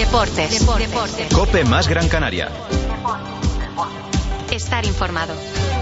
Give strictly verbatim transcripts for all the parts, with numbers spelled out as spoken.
Deportes. Deportes. COPE más Gran Canaria. Estar informado.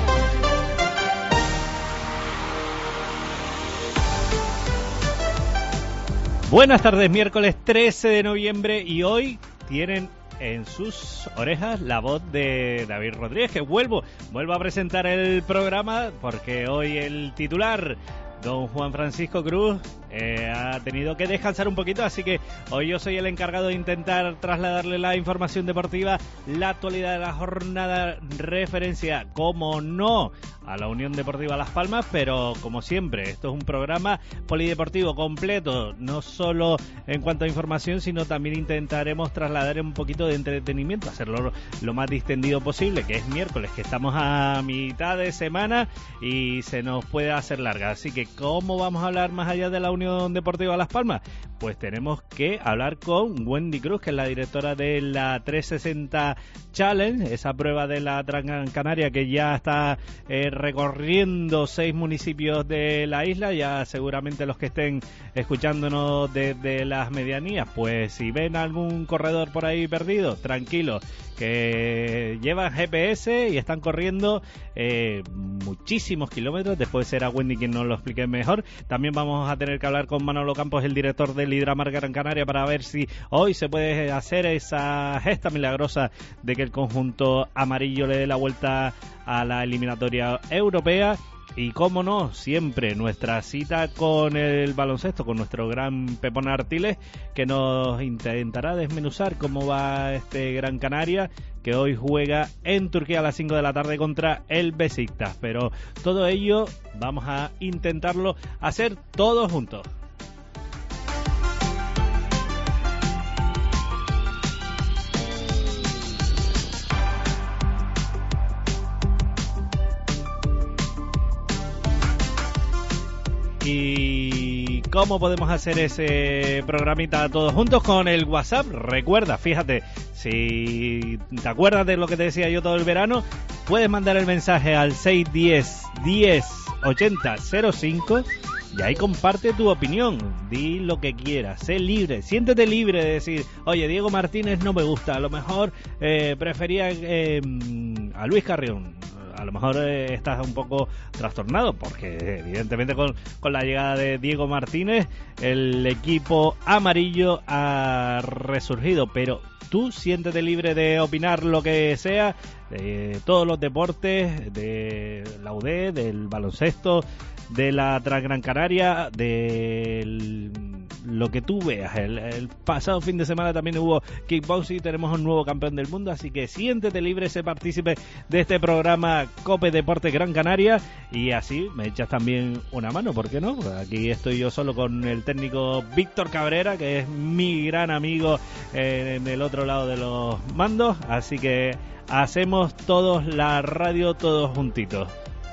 Buenas tardes, miércoles trece de noviembre, y hoy tienen en sus orejas la voz de David Rodríguez, que vuelvo, vuelvo a presentar el programa porque hoy el titular, don Juan Francisco Cruz, eh, ha tenido que descansar un poquito, así que hoy yo soy el encargado de intentar trasladarle la información deportiva, la actualidad de la jornada, referencia, como no, a la Unión Deportiva Las Palmas, pero como siempre, esto es un programa polideportivo completo, no solo en cuanto a información, sino también intentaremos trasladar un poquito de entretenimiento, hacerlo lo más distendido posible, que es miércoles, que estamos a mitad de semana y se nos puede hacer larga, así que ¿cómo vamos a hablar más allá de la Unión Deportiva Las Palmas? Pues tenemos que hablar con Wendy Cruz, que es la directora de la trescientos sesenta Challenge, esa prueba de la Gran Canaria que ya está eh, recorriendo seis municipios de la isla. Ya seguramente los que estén escuchándonos desde las medianías, pues si ven algún corredor por ahí perdido, tranquilo, que llevan G P S y están corriendo eh, muchísimos kilómetros. Después será Wendy quien nos lo explique mejor. También vamos a tener que hablar con Manolo Campos, el director del Hidramar Gran Canaria, para ver si hoy se puede hacer esa gesta milagrosa de que el conjunto amarillo le dé la vuelta a la eliminatoria europea. Y cómo no, siempre nuestra cita con el baloncesto, con nuestro gran Pepón Artiles, que nos intentará desmenuzar cómo va este Gran Canaria, que hoy juega en Turquía a las cinco de la tarde contra el Besiktas. Pero todo ello vamos a intentarlo hacer todos juntos. ¿Y cómo podemos hacer ese programita todos juntos? Con el WhatsApp. Recuerda, fíjate, si te acuerdas de lo que te decía yo todo el verano, puedes mandar el mensaje al seis uno cero, diez, ochenta, cero cinco y ahí comparte tu opinión, di lo que quieras, sé libre, siéntete libre de decir, oye, Diego Martínez no me gusta, a lo mejor eh, prefería eh, a Luis Carrión. A lo mejor eh, estás un poco trastornado porque evidentemente con, con la llegada de Diego Martínez el equipo amarillo ha resurgido, pero tú siéntete libre de opinar lo que sea, de todos los deportes, de la U D, del baloncesto, de la Gran Canaria, de lo que tú veas. El, el pasado fin de semana también hubo kickboxing y tenemos un nuevo campeón del mundo, así que siéntete libre, sé partícipe de este programa COPE Deporte Gran Canaria, y así me echas también una mano, ¿por qué no? Aquí estoy yo solo con el técnico Víctor Cabrera, que es mi gran amigo eh, en el otro lado de los mandos, así que hacemos todos la radio todos juntitos.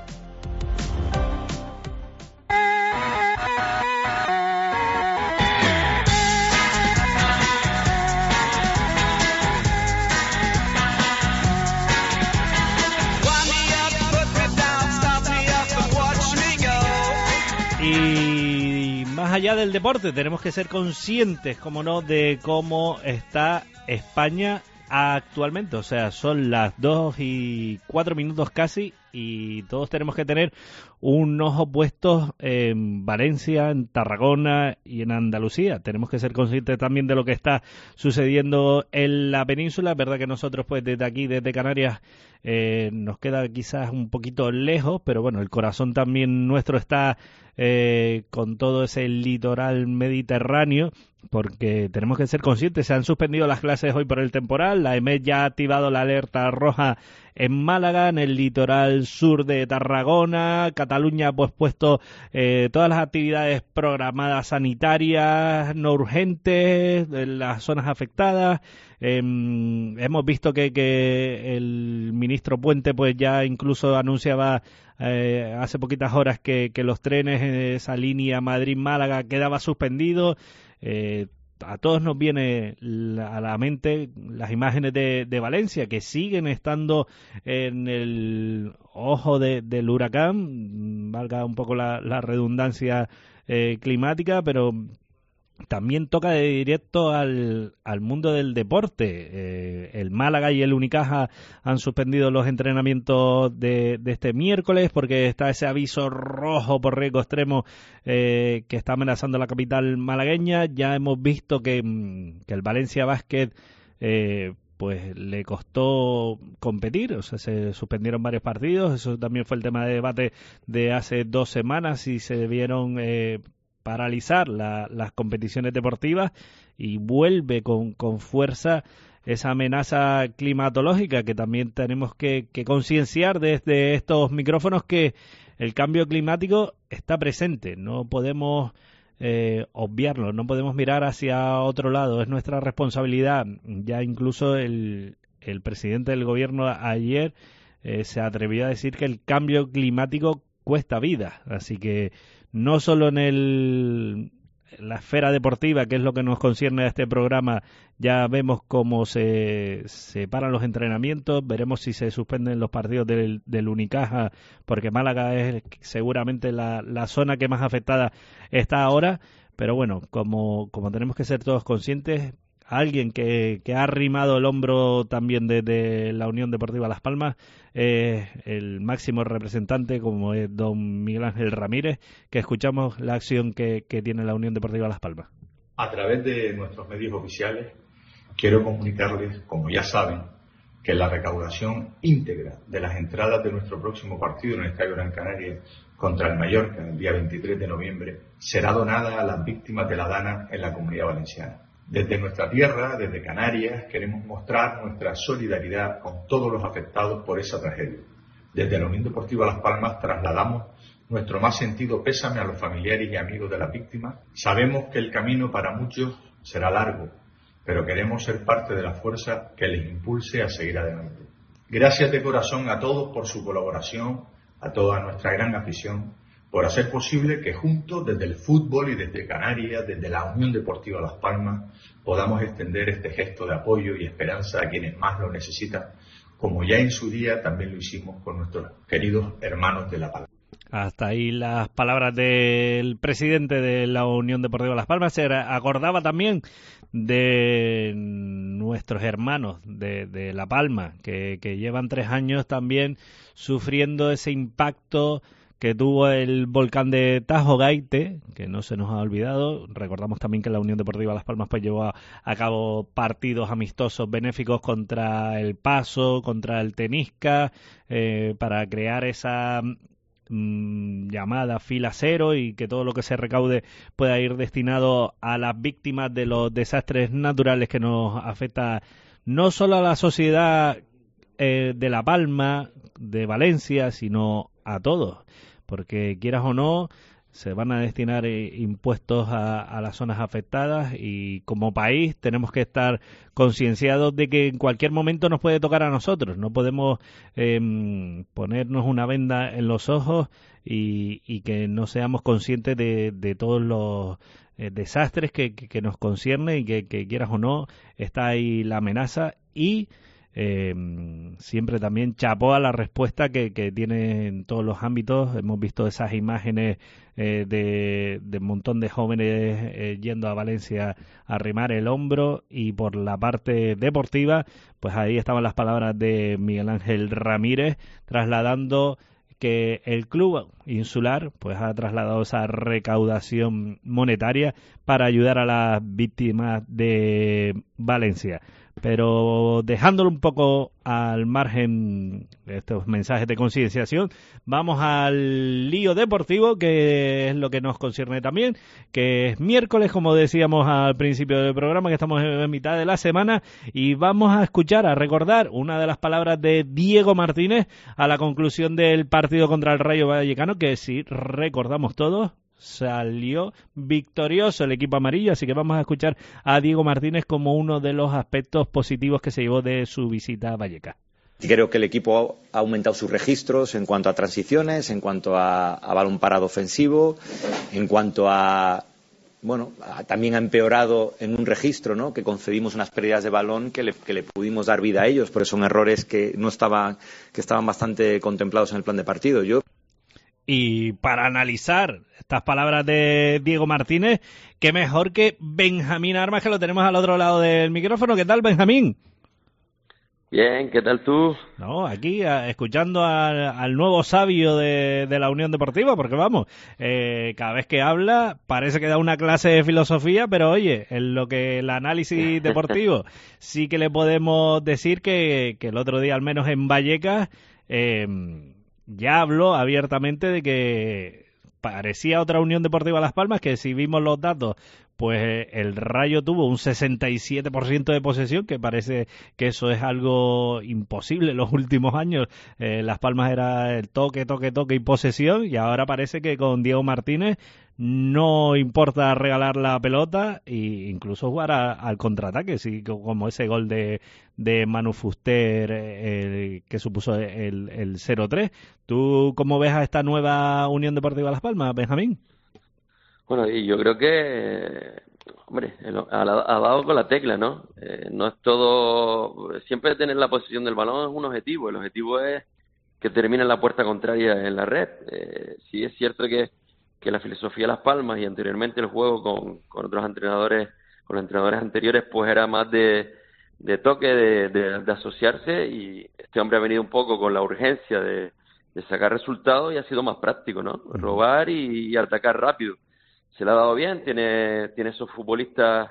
Y más allá del deporte, tenemos que ser conscientes, como no, de cómo está España actualmente. O sea, son las dos y cuatro minutos casi, y todos tenemos que tener un ojo puesto en Valencia, en Tarragona y en Andalucía. Tenemos que ser conscientes también de lo que está sucediendo en la península. Es verdad que nosotros, pues desde aquí, desde Canarias, eh, nos queda quizás un poquito lejos, pero bueno, el corazón también nuestro está eh, con todo ese litoral mediterráneo, porque tenemos que ser conscientes. Se han suspendido las clases hoy por el temporal. La E M E D ya ha activado la alerta roja en Málaga, en el litoral sur de Tarragona. Cataluña ha pues puesto eh, todas las actividades programadas sanitarias no urgentes en las zonas afectadas. Eh, hemos visto que, que el ministro Puente pues ya incluso anunciaba eh, hace poquitas horas que, que los trenes en esa línea Madrid-Málaga quedaba suspendido. Eh, a todos nos viene a la mente las imágenes de, de Valencia, que siguen estando en el ojo de, del huracán, valga un poco la, la redundancia eh, climática, pero también toca de directo al, al mundo del deporte. Eh, el Málaga y el Unicaja han suspendido los entrenamientos de, de este miércoles porque está ese aviso rojo por riesgo extremo eh, que está amenazando la capital malagueña. Ya hemos visto que, que el Valencia Basket eh, pues le costó competir, o sea, se suspendieron varios partidos. Eso también fue el tema de debate de hace dos semanas y se debieron eh, paralizar la, las competiciones deportivas, y vuelve con, con fuerza esa amenaza climatológica que también tenemos que, que concienciar desde estos micrófonos, que el cambio climático está presente, no podemos eh, obviarlo, no podemos mirar hacia otro lado, es nuestra responsabilidad. Ya incluso el, el presidente del gobierno ayer eh, se atrevió a decir que el cambio climático cuesta vidas, así que no solo en el, la esfera deportiva, que es lo que nos concierne a este programa, ya vemos cómo se, se paran los entrenamientos, veremos si se suspenden los partidos del, del Unicaja, porque Málaga es seguramente la, la zona que más afectada está ahora, pero bueno, como, como tenemos que ser todos conscientes, alguien que, que ha arrimado el hombro también desde la Unión Deportiva Las Palmas, eh, el máximo representante, como es don Miguel Ángel Ramírez, que escuchamos la acción que, que tiene la Unión Deportiva Las Palmas. A través de nuestros medios oficiales quiero comunicarles, como ya saben, que la recaudación íntegra de las entradas de nuestro próximo partido en el Estadio Gran Canaria contra el Mallorca el día veintitrés de noviembre será donada a las víctimas de la Dana en la Comunidad Valenciana. Desde nuestra tierra, desde Canarias, queremos mostrar nuestra solidaridad con todos los afectados por esa tragedia. Desde la Unión Deportiva Las Palmas trasladamos nuestro más sentido pésame a los familiares y amigos de las víctimas. Sabemos que el camino para muchos será largo, pero queremos ser parte de la fuerza que les impulse a seguir adelante. Gracias de corazón a todos por su colaboración, a toda nuestra gran afición, por hacer posible que juntos, desde el fútbol y desde Canarias, desde la Unión Deportiva Las Palmas, podamos extender este gesto de apoyo y esperanza a quienes más lo necesitan, como ya en su día también lo hicimos con nuestros queridos hermanos de La Palma. Hasta ahí las palabras del presidente de la Unión Deportiva Las Palmas. Se acordaba también de nuestros hermanos de, de La Palma, que, que llevan tres años también sufriendo ese impacto que tuvo el volcán de Tajo Gaite, que no se nos ha olvidado. Recordamos también que la Unión Deportiva Las Palmas pues llevó a, a cabo partidos amistosos benéficos contra el Paso, contra el Tenisca, eh, para crear esa mmm, llamada fila cero, y que todo lo que se recaude pueda ir destinado a las víctimas de los desastres naturales que nos afecta no solo a la sociedad eh, de La Palma, de Valencia, sino a todos, porque quieras o no se van a destinar eh, impuestos a, a las zonas afectadas, y como país tenemos que estar concienciados de que en cualquier momento nos puede tocar a nosotros. No podemos eh, ponernos una venda en los ojos y, y que no seamos conscientes de, de todos los eh, desastres que, que, que nos concierne, y que, que quieras o no está ahí la amenaza. Y Eh, siempre también chapó a la respuesta que, que tiene en todos los ámbitos. Hemos visto esas imágenes eh, de, de un montón de jóvenes eh, yendo a Valencia a arrimar el hombro, y por la parte deportiva, pues ahí estaban las palabras de Miguel Ángel Ramírez trasladando que el club insular pues ha trasladado esa recaudación monetaria para ayudar a las víctimas de Valencia. Pero dejándolo un poco al margen de estos mensajes de concienciación, vamos al lío deportivo, que es lo que nos concierne también, que es miércoles, como decíamos al principio del programa, que estamos en mitad de la semana, y vamos a escuchar, a recordar una de las palabras de Diego Martínez a la conclusión del partido contra el Rayo Vallecano, que si recordamos todos, salió victorioso el equipo amarillo. Así que vamos a escuchar a Diego Martínez como uno de los aspectos positivos que se llevó de su visita a Vallecas. Creo que el equipo ha aumentado sus registros en cuanto a transiciones, en cuanto a, a balón parado ofensivo, en cuanto a, bueno, a, también ha empeorado en un registro, ¿no?, que concedimos unas pérdidas de balón que le, que le pudimos dar vida a ellos, pero son errores que no estaban, que estaban bastante contemplados en el plan de partido. Yo Y para analizar estas palabras de Diego Martínez, qué mejor que Benjamín Armas, que lo tenemos al otro lado del micrófono. ¿Qué tal, Benjamín? Bien, ¿qué tal tú? No, aquí a, escuchando a, al nuevo sabio de, de la Unión Deportiva, porque vamos, eh, cada vez que habla parece que da una clase de filosofía, pero oye, en lo que el análisis deportivo sí que le podemos decir que, que el otro día, al menos en Vallecas, eh, ya habló abiertamente de que parecía otra Unión Deportiva Las Palmas, que si vimos los datos, pues el Rayo tuvo un sesenta y siete por ciento de posesión, que parece que eso es algo imposible en los últimos años. Eh, Las Palmas era el toque, toque, toque y posesión, y ahora parece que con Diego Martínez no importa regalar la pelota e incluso jugar a, al contraataque, sí, como ese gol de, de Manu Fuster eh, que supuso el, el cero tres. ¿Tú cómo ves a esta nueva Unión Deportiva Las Palmas, Benjamín? Bueno, y yo creo que, hombre, ha, ha dado con la tecla, ¿no? Eh, no es todo, siempre tener la posición del balón es un objetivo, el objetivo es que termine en la puerta contraria en la red. Eh, sí es cierto que, que la filosofía de Las Palmas y anteriormente el juego con, con otros entrenadores, con los entrenadores anteriores, pues era más de, de toque, de, de, de asociarse, y este hombre ha venido un poco con la urgencia de, de sacar resultados y ha sido más práctico, ¿no? Robar y, y atacar rápido. Se le ha dado bien, tiene tiene esos futbolistas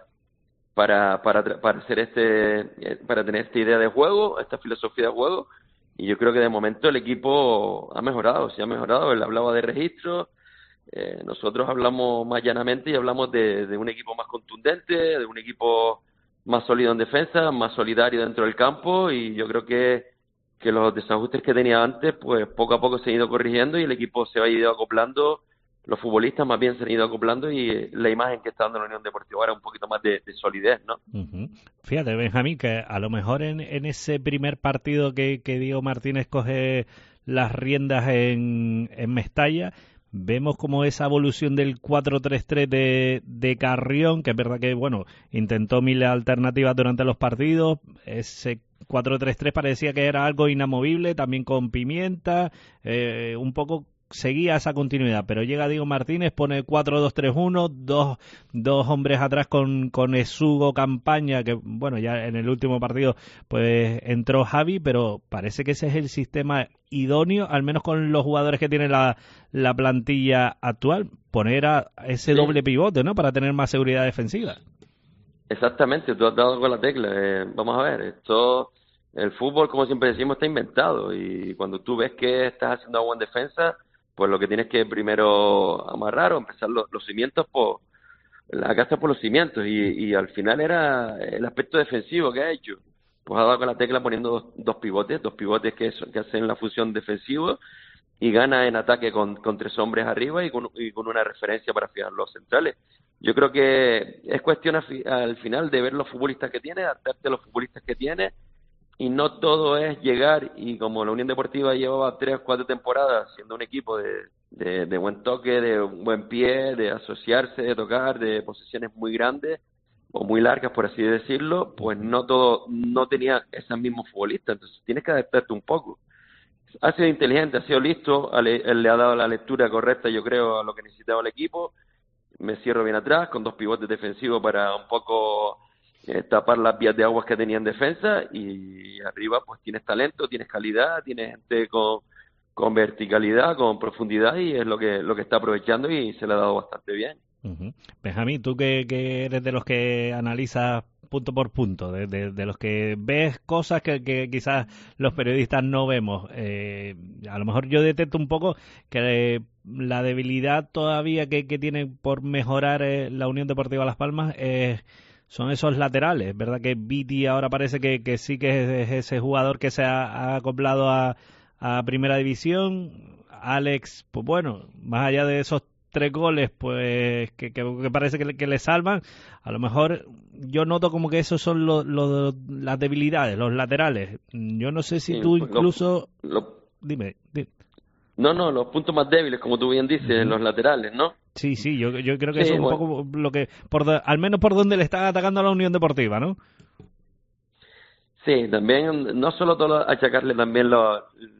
para para para hacer este para tener esta idea de juego, esta filosofía de juego, y yo creo que de momento el equipo ha mejorado, se ha mejorado. Él hablaba de registro, eh, nosotros hablamos más llanamente y hablamos de, de un equipo más contundente, de un equipo más sólido en defensa, más solidario dentro del campo, y yo creo que que los desajustes que tenía antes, pues poco a poco se han ido corrigiendo y el equipo se ha ido acoplando. Los futbolistas más bien se han ido acoplando y la imagen que está dando la Unión Deportiva ahora es un poquito más de, de solidez, ¿no? Uh-huh. Fíjate, Benjamín, que a lo mejor en, en ese primer partido que, que Diego Martínez coge las riendas en, en Mestalla, vemos como esa evolución del cuatro tres tres de, de Carrión, que es verdad que, bueno, intentó mil alternativas durante los partidos. Ese cuatro tres tres parecía que era algo inamovible, también con Pimienta, eh, un poco seguía esa continuidad, pero llega Diego Martínez, pone cuatro dos tres uno, dos, dos hombres atrás con, con Esugo Campaña, que bueno, ya en el último partido pues entró Javi, pero parece que ese es el sistema idóneo, al menos con los jugadores que tiene la, la plantilla actual, poner a ese sí. doble pivote, ¿no? Para tener más seguridad defensiva. Exactamente, tú has dado con la tecla. Eh, vamos a ver, esto, el fútbol, como siempre decimos, está inventado, y cuando tú ves que estás haciendo agua en defensa, pues lo que tienes que primero amarrar o empezar los, los cimientos por la casa por los cimientos, y, y al final era el aspecto defensivo que ha hecho. Pues ha dado con la tecla poniendo dos, dos pivotes, dos pivotes que, que hacen la función defensiva, y gana en ataque con, con tres hombres arriba y con, y con una referencia para fijar los centrales. Yo creo que es cuestión al, al final de ver los futbolistas que tiene, adaptarte a los futbolistas que tiene, y no todo es llegar, y como la Unión Deportiva llevaba tres o cuatro temporadas siendo un equipo de, de, de buen toque, de buen pie, de asociarse, de tocar, de posesiones muy grandes o muy largas, por así decirlo, pues no todo, no tenía esos mismos futbolistas, entonces tienes que adaptarte un poco. Ha sido inteligente, ha sido listo, él le ha dado la lectura correcta, yo creo, a lo que necesitaba el equipo. Me cierro bien atrás, con dos pivotes defensivos para un poco eh, tapar las vías de aguas que tenía en defensa, y arriba pues tienes talento, tienes calidad, tienes gente con, con verticalidad, con profundidad, y es lo que lo que está aprovechando y se le ha dado bastante bien. Uh-huh. Benjamín, tú que, que eres de los que analizas punto por punto, de, de, de los que ves cosas que, que quizás los periodistas no vemos, eh, a lo mejor yo detecto un poco que eh, la debilidad todavía que, que tiene por mejorar eh, la Unión Deportiva Las Palmas eh, son esos laterales, ¿verdad? Que Viti ahora parece que, que sí que es, es ese jugador que se ha, ha acoplado a, a Primera División. Alex, pues bueno, más allá de esos tres goles pues que, que, que parece que le, que le salvan, a lo mejor yo noto como que esos son lo, lo, las debilidades, los laterales. Yo no sé si sí, tú incluso lo, lo... Dime, dime no no los puntos más débiles, como tú bien dices, uh-huh. los laterales, ¿no? Sí, sí, yo, yo creo que sí, eso es un bueno. poco lo que por al menos por donde le está atacando a la Unión Deportiva, ¿no? Sí, también no solo todo achacarle también lo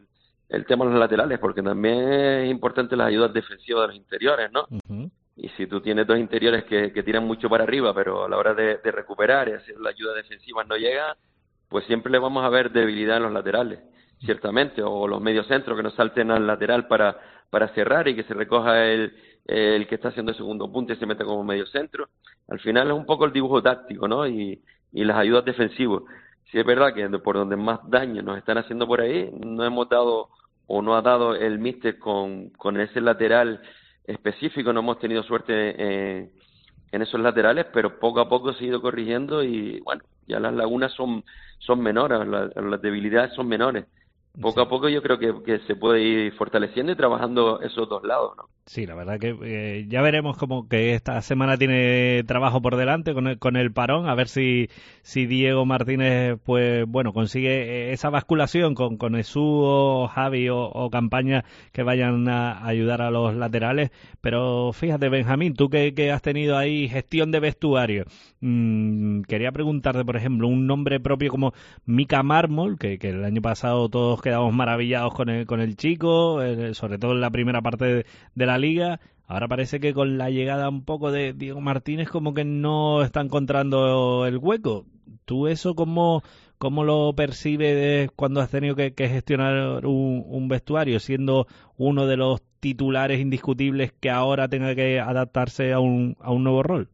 el tema de los laterales, porque también es importante las ayudas defensivas de los interiores, ¿no? Uh-huh. Y si tú tienes dos interiores que, que tiran mucho para arriba, pero a la hora de, de recuperar y hacer la ayuda defensiva no llega, pues siempre le vamos a ver debilidad en los laterales, ciertamente, o los mediocentros que no salten al lateral para, para cerrar y que se recoja el, el que está haciendo el segundo punto y se meta como mediocentro. Al final es un poco el dibujo táctico, ¿no? Y, y las ayudas defensivas. Sí es verdad que por donde más daño nos están haciendo por ahí, no hemos dado o no ha dado el míster con, con ese lateral específico, no hemos tenido suerte en, en esos laterales, pero poco a poco se ha ido corrigiendo y bueno, ya las lagunas son, son menores, la, las debilidades son menores. Poco Sí. a poco yo creo que, que se puede ir fortaleciendo y trabajando esos dos lados, ¿no? Sí, la verdad que eh, ya veremos como que esta semana tiene trabajo por delante con el, con el parón, a ver si, si Diego Martínez, pues bueno, consigue esa basculación con, con Esú o Javi o, o Campaña que vayan a ayudar a los laterales. Pero fíjate, Benjamín, tú que, que has tenido ahí gestión de vestuario, mmm, quería preguntarte, por ejemplo, un nombre propio como Mika Mármol, que, que el año pasado todos quedamos maravillados con el, con el chico, eh, sobre todo en la primera parte de, de la liga. Ahora parece que con la llegada un poco de Diego Martínez como que no está encontrando el hueco. ¿Tú eso cómo, cómo lo percibes cuando has tenido que, que gestionar un, un vestuario, siendo uno de los titulares indiscutibles que ahora tenga que adaptarse a un, a un nuevo rol?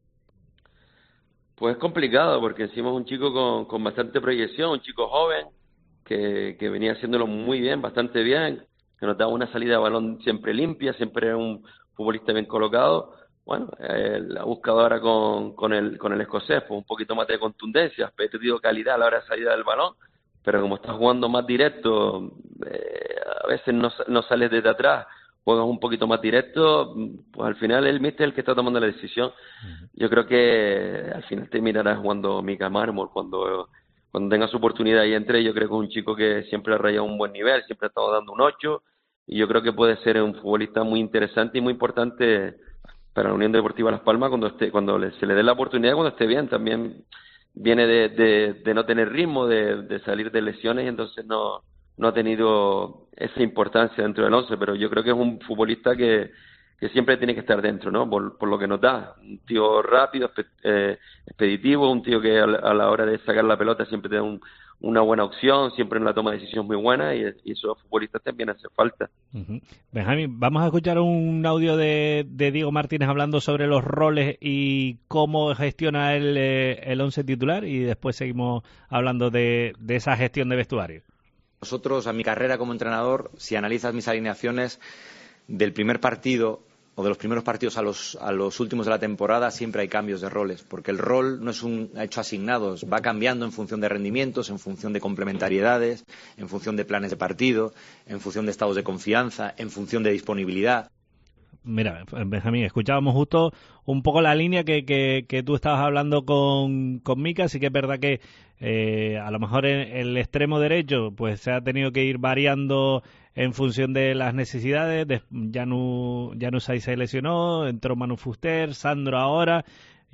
Pues es complicado porque encima es un chico con, con bastante proyección, un chico joven que, que venía haciéndolo muy bien, bastante bien, que nos daba una salida de balón siempre limpia, siempre era un futbolista bien colocado. Bueno, eh, la buscado ahora con, con, el, con el escocés, pues un poquito más de contundencia, has perdido calidad a la hora de salida del balón, pero como estás jugando más directo, eh, a veces no, no sales desde atrás, juegas un poquito más directo, pues al final el míster es el que está tomando la decisión. Uh-huh. Yo creo que al final terminará jugando Mika Mármol cuando, cuando tenga su oportunidad y entre. Yo creo que es un chico que siempre ha rayado un buen nivel, siempre ha estado dando un ocho, y yo creo que puede ser un futbolista muy interesante y muy importante para la Unión Deportiva Las Palmas cuando esté, cuando le, se le dé la oportunidad, cuando esté bien. También viene de, de, de no tener ritmo, de, de salir de lesiones, y entonces no, no ha tenido esa importancia dentro del once, pero yo creo que es un futbolista que, que siempre tiene que estar dentro, ¿no? Por, por lo que nos da. Un tío rápido, eh, expeditivo, un tío que a la, a la hora de sacar la pelota siempre te da un, una buena opción, siempre en la toma de decisiones muy buena, y, y esos futbolistas también hacen falta. Uh-huh. Benjamín, vamos a escuchar un audio de, de Diego Martínez hablando sobre los roles y cómo gestiona el, el once titular, y después seguimos hablando de, de esa gestión de vestuario. Nosotros, a mi carrera como entrenador, si analizas mis alineaciones del primer partido o de los primeros partidos a los, a los últimos de la temporada, siempre hay cambios de roles, porque el rol no es un hecho asignado, va cambiando en función de rendimientos, en función de complementariedades, en función de planes de partido, en función de estados de confianza, en función de disponibilidad. Mira, Benjamín, escuchábamos justo un poco la línea que, que, que tú estabas hablando con, con Mika. Sí que es verdad que eh, a lo mejor en el extremo derecho pues se ha tenido que ir variando en función de las necesidades. De, Janu, Janus ahí se lesionó, entró Manu Fuster, Sandro ahora,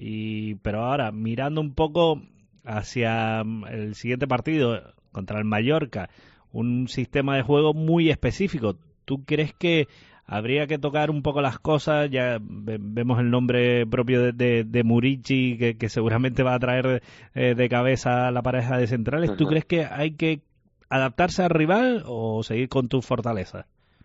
y pero ahora mirando un poco hacia el siguiente partido contra el Mallorca, un sistema de juego muy específico. ¿Tú crees que habría que tocar un poco las cosas? Ya ve, vemos el nombre propio de, de, de Murici, que, que seguramente va a traer eh, de cabeza a la pareja de centrales. ¿Tú crees que hay que adaptarse al rival o seguir con tus fortalezas?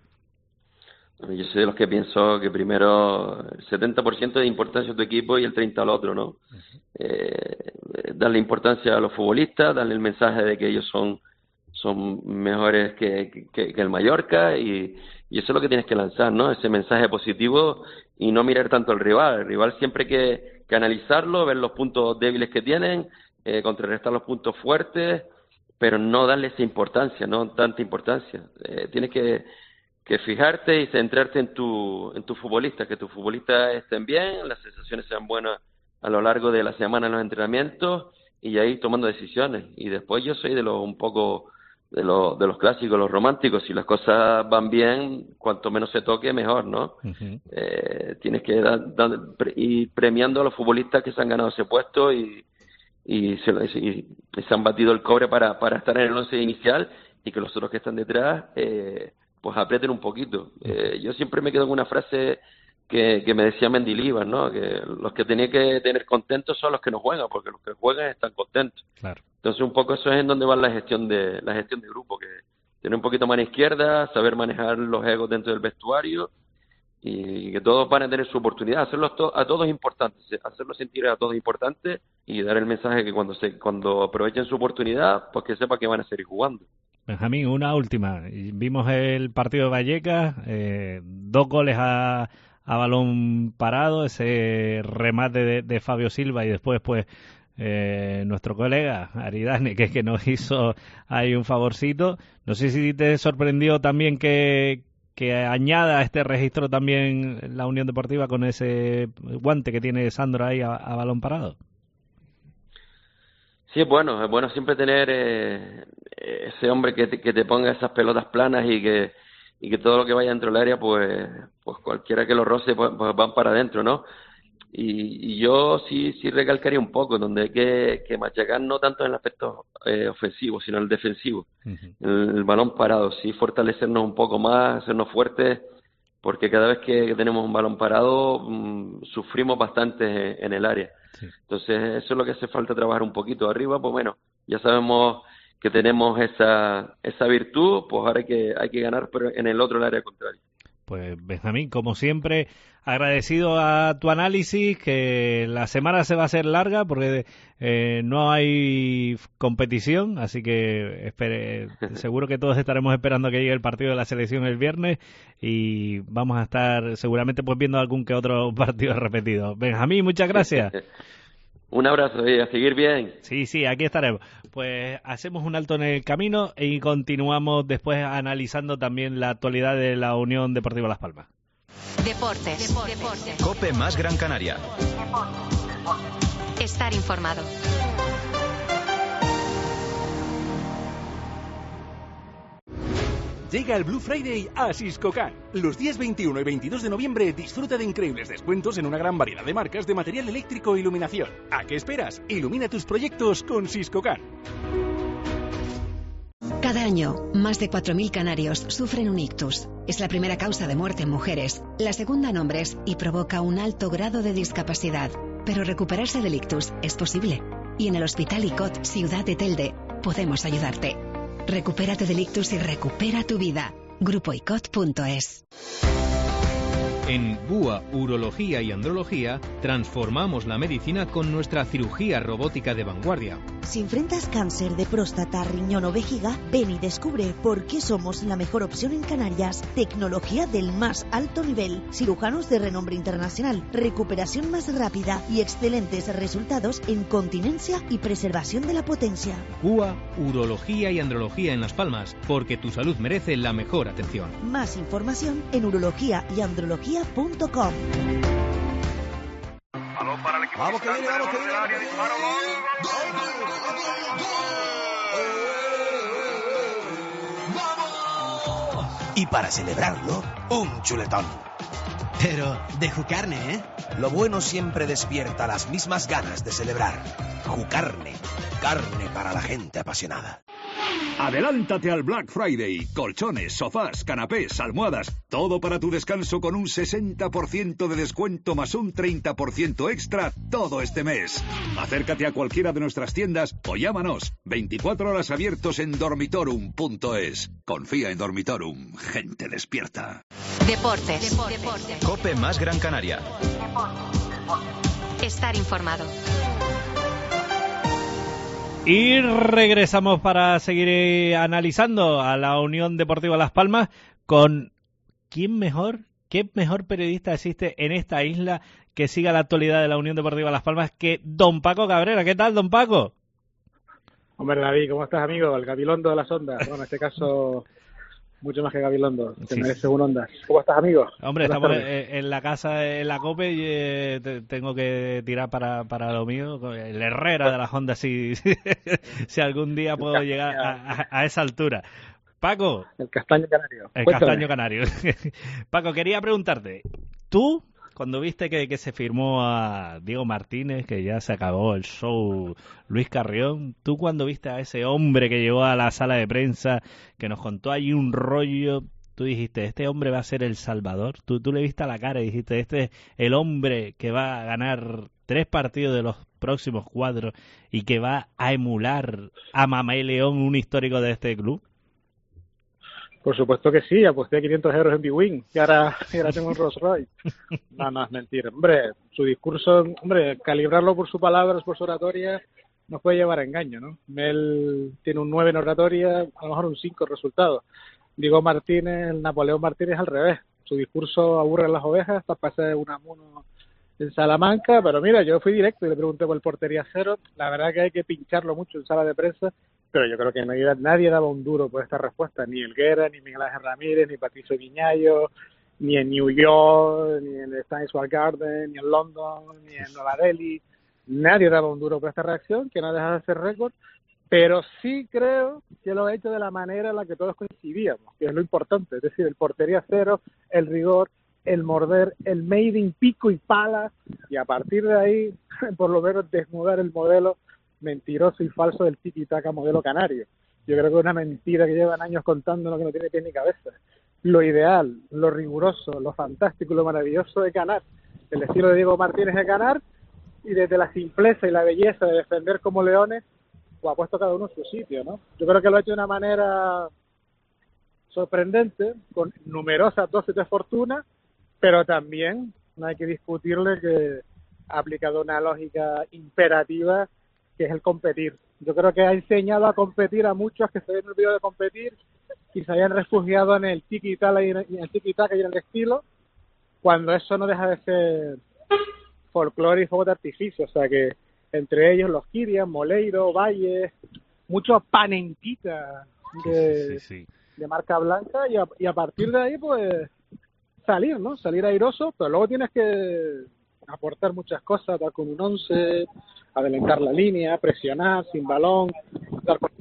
Yo soy de los que pienso que primero el setenta por ciento de importancia a tu equipo y el treinta por ciento al otro, ¿no? Uh-huh. Eh, darle importancia a los futbolistas, darle el mensaje de que ellos son son mejores que, que, que el Mallorca, y, y eso es lo que tienes que lanzar, ¿no? Ese mensaje positivo y no mirar tanto al rival. El rival siempre hay que, que analizarlo, ver los puntos débiles que tienen, eh, contrarrestar los puntos fuertes, pero no darle esa importancia, no tanta importancia. Eh, tienes que, que fijarte y centrarte en tu, en tu futbolista, que tus futbolistas estén bien, las sensaciones sean buenas a lo largo de la semana en los entrenamientos, y ahí tomando decisiones. Y después yo soy de los un poco de los de los clásicos, los románticos. Si las cosas van bien, cuanto menos se toque, mejor, ¿no? Uh-huh. Eh, tienes que dar, dar, ir premiando a los futbolistas que se han ganado ese puesto y, y, se, y, y se han batido el cobre para, para estar en el once inicial, y que los otros que están detrás eh, pues aprieten un poquito. Eh, yo siempre me quedo con una frase que, que me decía Mendilibar, ¿no? Que los que tenía que tener contentos son los que no juegan, porque los que juegan están contentos. Claro. Entonces un poco eso es en donde va la gestión de la gestión de grupo, que tener un poquito mano izquierda, saber manejar los egos dentro del vestuario y que todos van a tener su oportunidad, hacerlos to- a todos importantes, hacerlos sentir a todos importantes y dar el mensaje que cuando se cuando aprovechen su oportunidad, pues que sepa que van a seguir jugando. Benjamín, una última. Vimos el partido de Vallecas, eh, dos goles a, a balón parado, ese remate de, de Fabio Silva y después pues eh, nuestro colega Aridane que, que nos hizo ahí un favorcito. No sé si te sorprendió también que, que añada a este registro también la Unión Deportiva con ese guante que tiene Sandro ahí a, a balón parado. Sí, es bueno, es bueno siempre tener eh, ese hombre que te, que te ponga esas pelotas planas y que y que todo lo que vaya dentro del área, pues pues cualquiera que lo roce, pues, pues van para adentro, ¿no? Y, y yo sí sí recalcaría un poco, donde hay que, que machacar no tanto en el aspecto eh, ofensivo, sino en el defensivo. Uh-huh. el, el balón parado, sí fortalecernos un poco más, hacernos fuertes, porque cada vez que tenemos un balón parado mmm, sufrimos bastante en el área. Sí. Entonces eso es lo que hace falta trabajar un poquito arriba, pues bueno, ya sabemos que tenemos esa esa virtud, pues ahora hay que hay que ganar pero en el otro el área contraria. Pues Benjamín, como siempre, agradecido a tu análisis, que la semana se va a hacer larga porque eh, no hay competición, así que espere, seguro que todos estaremos esperando que llegue el partido de la selección el viernes y vamos a estar seguramente pues viendo algún que otro partido repetido. Benjamín, muchas gracias. Un abrazo y a seguir bien. Sí, sí, aquí estaremos. Pues hacemos un alto en el camino y continuamos después analizando también la actualidad de la Unión Deportiva Las Palmas. Deportes. Deportes. Cope más Gran Canaria. Estar informado. Llega el Blue Friday a Siscocar. Los días veintiuno y veintidós de noviembre disfruta de increíbles descuentos en una gran variedad de marcas de material eléctrico e iluminación. ¿A qué esperas? Ilumina tus proyectos con Siscocar. Cada año, más de cuatro mil canarios sufren un ictus. Es la primera causa de muerte en mujeres, la segunda en hombres y provoca un alto grado de discapacidad. Pero recuperarse del ictus es posible. Y en el Hospital I C O T Ciudad de Telde podemos ayudarte. Recupérate del ictus y recupera tu vida. grupo i c o t punto es. En B U A Urología y Andrología transformamos la medicina con nuestra cirugía robótica de vanguardia. Si enfrentas cáncer de próstata, riñón o vejiga, ven y descubre por qué somos la mejor opción en Canarias. Tecnología del más alto nivel, cirujanos de renombre internacional, recuperación más rápida y excelentes resultados en continencia y preservación de la potencia. B U A Urología y Andrología en Las Palmas, porque tu salud merece la mejor atención. Más información en urología y andrología punto com. Vamos que viene, vamos que viene. Y para celebrarlo, un chuletón. Pero de Jucarne, ¿eh? Lo bueno siempre despierta las mismas ganas de celebrar. Jucarne, carne para la gente apasionada. Adelántate al Black Friday. Colchones, sofás, canapés, almohadas, todo para tu descanso con un sesenta por ciento de descuento más un treinta por ciento extra todo este mes. Acércate a cualquiera de nuestras tiendas o llámanos. veinticuatro horas abiertos en dormitorum punto es. Confía en Dormitorum, gente despierta. Deportes. Deportes. Cope más Gran Canaria. Estar informado. Y regresamos para seguir eh, analizando a la Unión Deportiva Las Palmas con quién mejor, qué mejor periodista existe en esta isla que siga la actualidad de la Unión Deportiva Las Palmas que don Paco Cabrera. ¿Qué tal, don Paco? Hombre, David, ¿cómo estás, amigo? El Gabilondo de las ondas. Bueno, en este caso, mucho más que Gabilondo. Te sí. mereces un ondas. ¿Cómo estás, amigo? Hombre, Buenas estamos tardes. en la casa, en la COPE, y eh, te, tengo que tirar para, para lo mío. El Herrera de las ondas, si, si, si algún día puedo llegar a, a, a esa altura. Paco. El castaño canario. El Cuéntame. castaño canario. Paco, quería preguntarte, ¿tú cuando viste que, que se firmó a Diego Martínez, que ya se acabó el show Luis Carrión, tú cuando viste a ese hombre que llegó a la sala de prensa, que nos contó allí un rollo, tú dijiste, este hombre va a ser el Salvador, tú, tú le viste a la cara y dijiste, este es el hombre que va a ganar tres partidos de los próximos cuatro y que va a emular a Mamé León, un histórico de este club. Por supuesto que sí, aposté quinientos euros en B-Wing y ahora, y ahora tengo un Rolls Royce. No, no, es mentira. Hombre, su discurso, hombre, calibrarlo por sus palabras, por su oratoria, nos puede llevar a engaño, ¿no? Mel tiene un nueve en oratoria, a lo mejor un cinco en resultados. Diego Martínez, el Napoleón Martínez al revés. Su discurso aburre a las ovejas, para pasar un amuno en Salamanca, pero mira, yo fui directo y le pregunté por el portería cero. La verdad que hay que pincharlo mucho en sala de prensa, pero yo creo que nadie, nadie daba un duro por esta respuesta, ni Helguera, ni Miguel Ángel Ramírez, ni Patricio Guiñayo, ni en New York, ni en Stanislaw Garden, ni en London, ni en Nueva Delhi. Nadie daba un duro por esta reacción, que no deja de ser récord, pero sí creo que lo he hecho de la manera en la que todos coincidíamos, que es lo importante, es decir, el portería cero, el rigor, el morder, el made in pico y pala, y a partir de ahí, por lo menos desnudar el modelo mentiroso y falso del tiki-taka modelo canario. Yo creo que es una mentira que llevan años contando, lo que no tiene pie ni cabeza. Lo ideal, lo riguroso, lo fantástico y lo maravilloso de ganar. El estilo de Diego Martínez de ganar, y desde la simpleza y la belleza de defender como leones, pues ha puesto cada uno en su sitio, ¿no? Yo creo que lo ha hecho de una manera sorprendente, con numerosas dosis de fortuna, pero también no hay que discutirle que ha aplicado una lógica imperativa, que es el competir. Yo creo que ha enseñado a competir a muchos que se habían olvidado de competir y se habían refugiado en el tiki-taka y en el tiki-taka y en el estilo, cuando eso no deja de ser folclore y fuego de artificio. O sea que entre ellos los Kirian, Moleiro, Valle, muchos panentitas de, sí, sí, sí. de marca blanca, y a, y a partir de ahí pues salir, ¿no? Salir airoso, pero luego tienes que aportar muchas cosas, dar con un once, adelantar la línea, presionar sin balón, dar con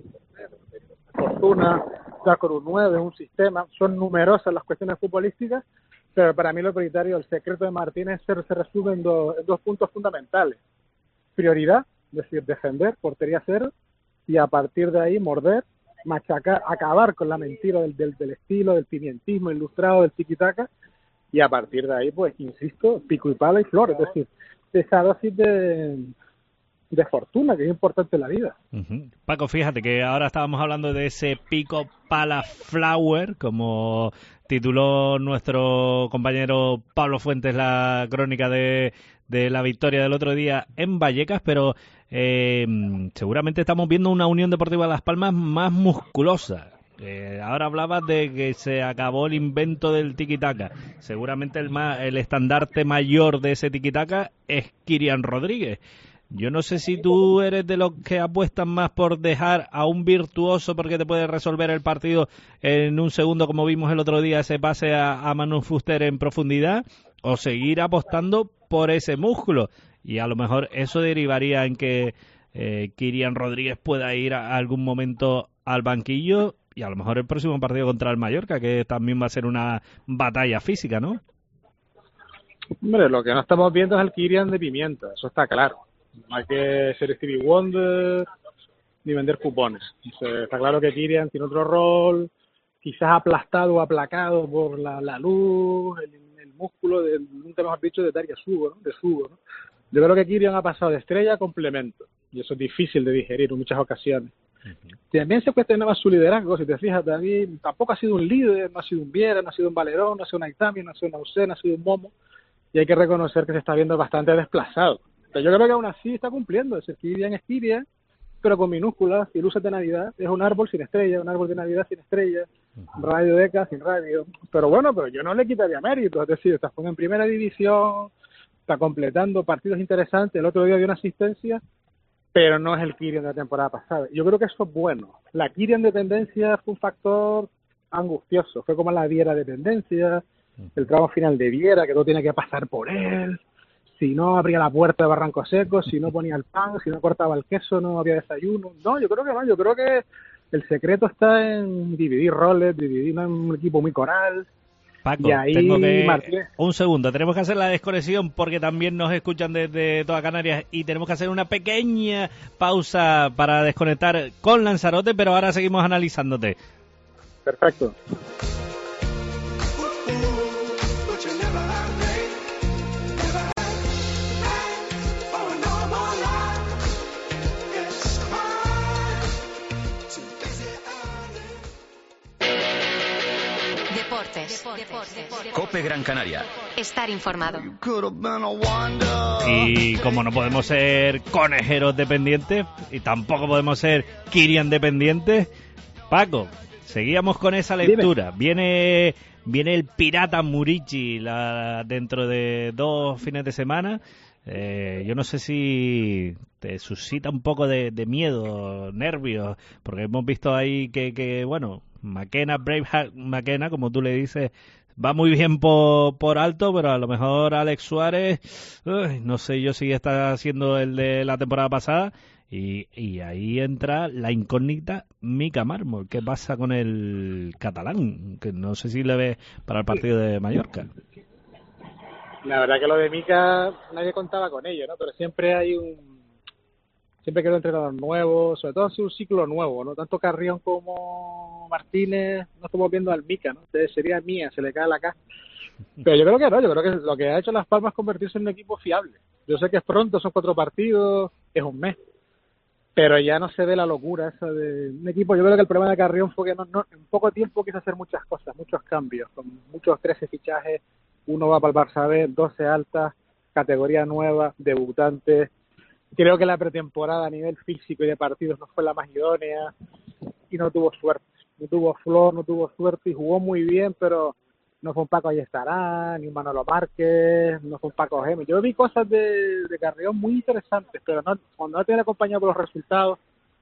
fortuna, dar con un nueve, un sistema. Son numerosas las cuestiones futbolísticas, pero para mí lo prioritario, el secreto de Martínez se, se resume en, do, en dos puntos fundamentales. Prioridad, es decir, defender, portería cero, y a partir de ahí morder, machacar, acabar con la mentira del, del, del estilo, del pimientismo ilustrado, del tiki-taka, y a partir de ahí, pues, insisto, pico y pala y flor, es decir, esa dosis de, de fortuna, que es importante en la vida. Uh-huh. Paco, fíjate que ahora estábamos hablando de ese pico pala flower, como tituló nuestro compañero Pablo Fuentes la crónica de, de la victoria del otro día en Vallecas, pero eh, seguramente estamos viendo una Unión Deportiva Las Palmas más musculosa. Eh, ahora hablabas de que se acabó el invento del tiki-taka. Seguramente el, más, el estandarte mayor de ese tiki-taka es Kirian Rodríguez. Yo no sé si tú eres de los que apuestan más por dejar a un virtuoso porque te puede resolver el partido en un segundo, como vimos el otro día, ese pase a, a Manu Fuster en profundidad, o seguir apostando por ese músculo. Y a lo mejor eso derivaría en que eh, Kirian Rodríguez pueda ir a, a algún momento al banquillo, y a lo mejor el próximo partido contra el Mallorca, que también va a ser una batalla física, ¿no? Hombre, lo que no estamos viendo es el Kirian de pimienta, eso está claro. No hay que ser Stevie Wonder ni vender cupones. O sea, está claro que Kirian tiene otro rol, quizás aplastado o aplacado por la, la luz, el, el músculo, de, nunca mejor dicho, de Daria Sugo, ¿no? De Sugo, ¿no? Yo creo que Kirian ha pasado de estrella a complemento, y eso es difícil de digerir en muchas ocasiones. Uh-huh. También se cuestionaba su liderazgo, si te fijas, David tampoco ha sido un líder, no ha sido un Viera, no ha sido un Valerón, no ha sido un Aitami, no ha sido un Ausén, no ha sido un Momo, y hay que reconocer que se está viendo bastante desplazado. Pero yo creo que aún así está cumpliendo, es decir, Kirian es Kirian, pero con minúsculas y luces de Navidad, es un árbol sin estrella, un árbol de Navidad sin estrella, un radio Deca sin radio, pero bueno, pero yo no le quitaría mérito, es decir, está jugando en primera división, está completando partidos interesantes, el otro día dio una asistencia, pero no es el Kirian de la temporada pasada. Yo creo que eso es bueno. La Kirian de tendencia fue un factor angustioso, fue como la Viera de tendencia, el tramo final de Viera, que todo tiene que pasar por él, si no abría la puerta de Barranco Seco, si no ponía el pan, si no cortaba el queso, no había desayuno. No, yo creo que no, yo creo que el secreto está en dividir roles, dividir un equipo muy coral, Paco, y ahí tengo que... Martínez... un segundo, tenemos que hacer la desconexión porque también nos escuchan desde toda Canarias y tenemos que hacer una pequeña pausa para desconectar con Lanzarote, pero ahora seguimos analizándote. Perfecto. Deportes. Deportes. COPE Gran Canaria. Estar informado. Y como no podemos ser conejeros dependientes y tampoco podemos ser Kirian dependientes, Paco, seguíamos con esa lectura. Dime. Viene viene el Pirata Murici la, dentro de dos fines de semana. Eh, yo no sé si te suscita un poco de, de miedo, nervios, porque hemos visto ahí que, que bueno, McKenna, Braveheart McKenna, como tú le dices, va muy bien por, por alto, pero a lo mejor Alex Suárez, uy, no sé yo si está haciendo el de la temporada pasada, y, y ahí entra la incógnita Mika Mármol. ¿Qué pasa con el catalán? Que no sé si le ves para el partido de Mallorca. La verdad que lo de Mika nadie contaba con ello, ¿no? Pero siempre hay un... Siempre que hay un entrenador nuevo, sobre todo es un ciclo nuevo, ¿no? Tanto Carrión como Martínez no estamos viendo al Mika, ¿no? Entonces sería mía, se le cae la casa. Pero yo creo que no, yo creo que lo que ha hecho Las Palmas es convertirse en un equipo fiable. Yo sé que es pronto, son cuatro partidos, es un mes. Pero ya no se ve la locura esa de un equipo. Yo creo que el problema de Carrión fue que no, no, en poco tiempo quiso hacer muchas cosas, muchos cambios, con muchos trece fichajes. Uno va para el Barça B, doce altas, categoría nueva, debutantes. Creo que la pretemporada a nivel físico y de partidos no fue la más idónea y no tuvo suerte. No tuvo flor, no tuvo suerte y jugó muy bien, pero no fue un Paco Ayestarán, ni un Manolo Márquez, no fue un Paco Gémez. Yo vi cosas de, de Carrión muy interesantes, pero no, cuando no te viene acompañado por los resultados,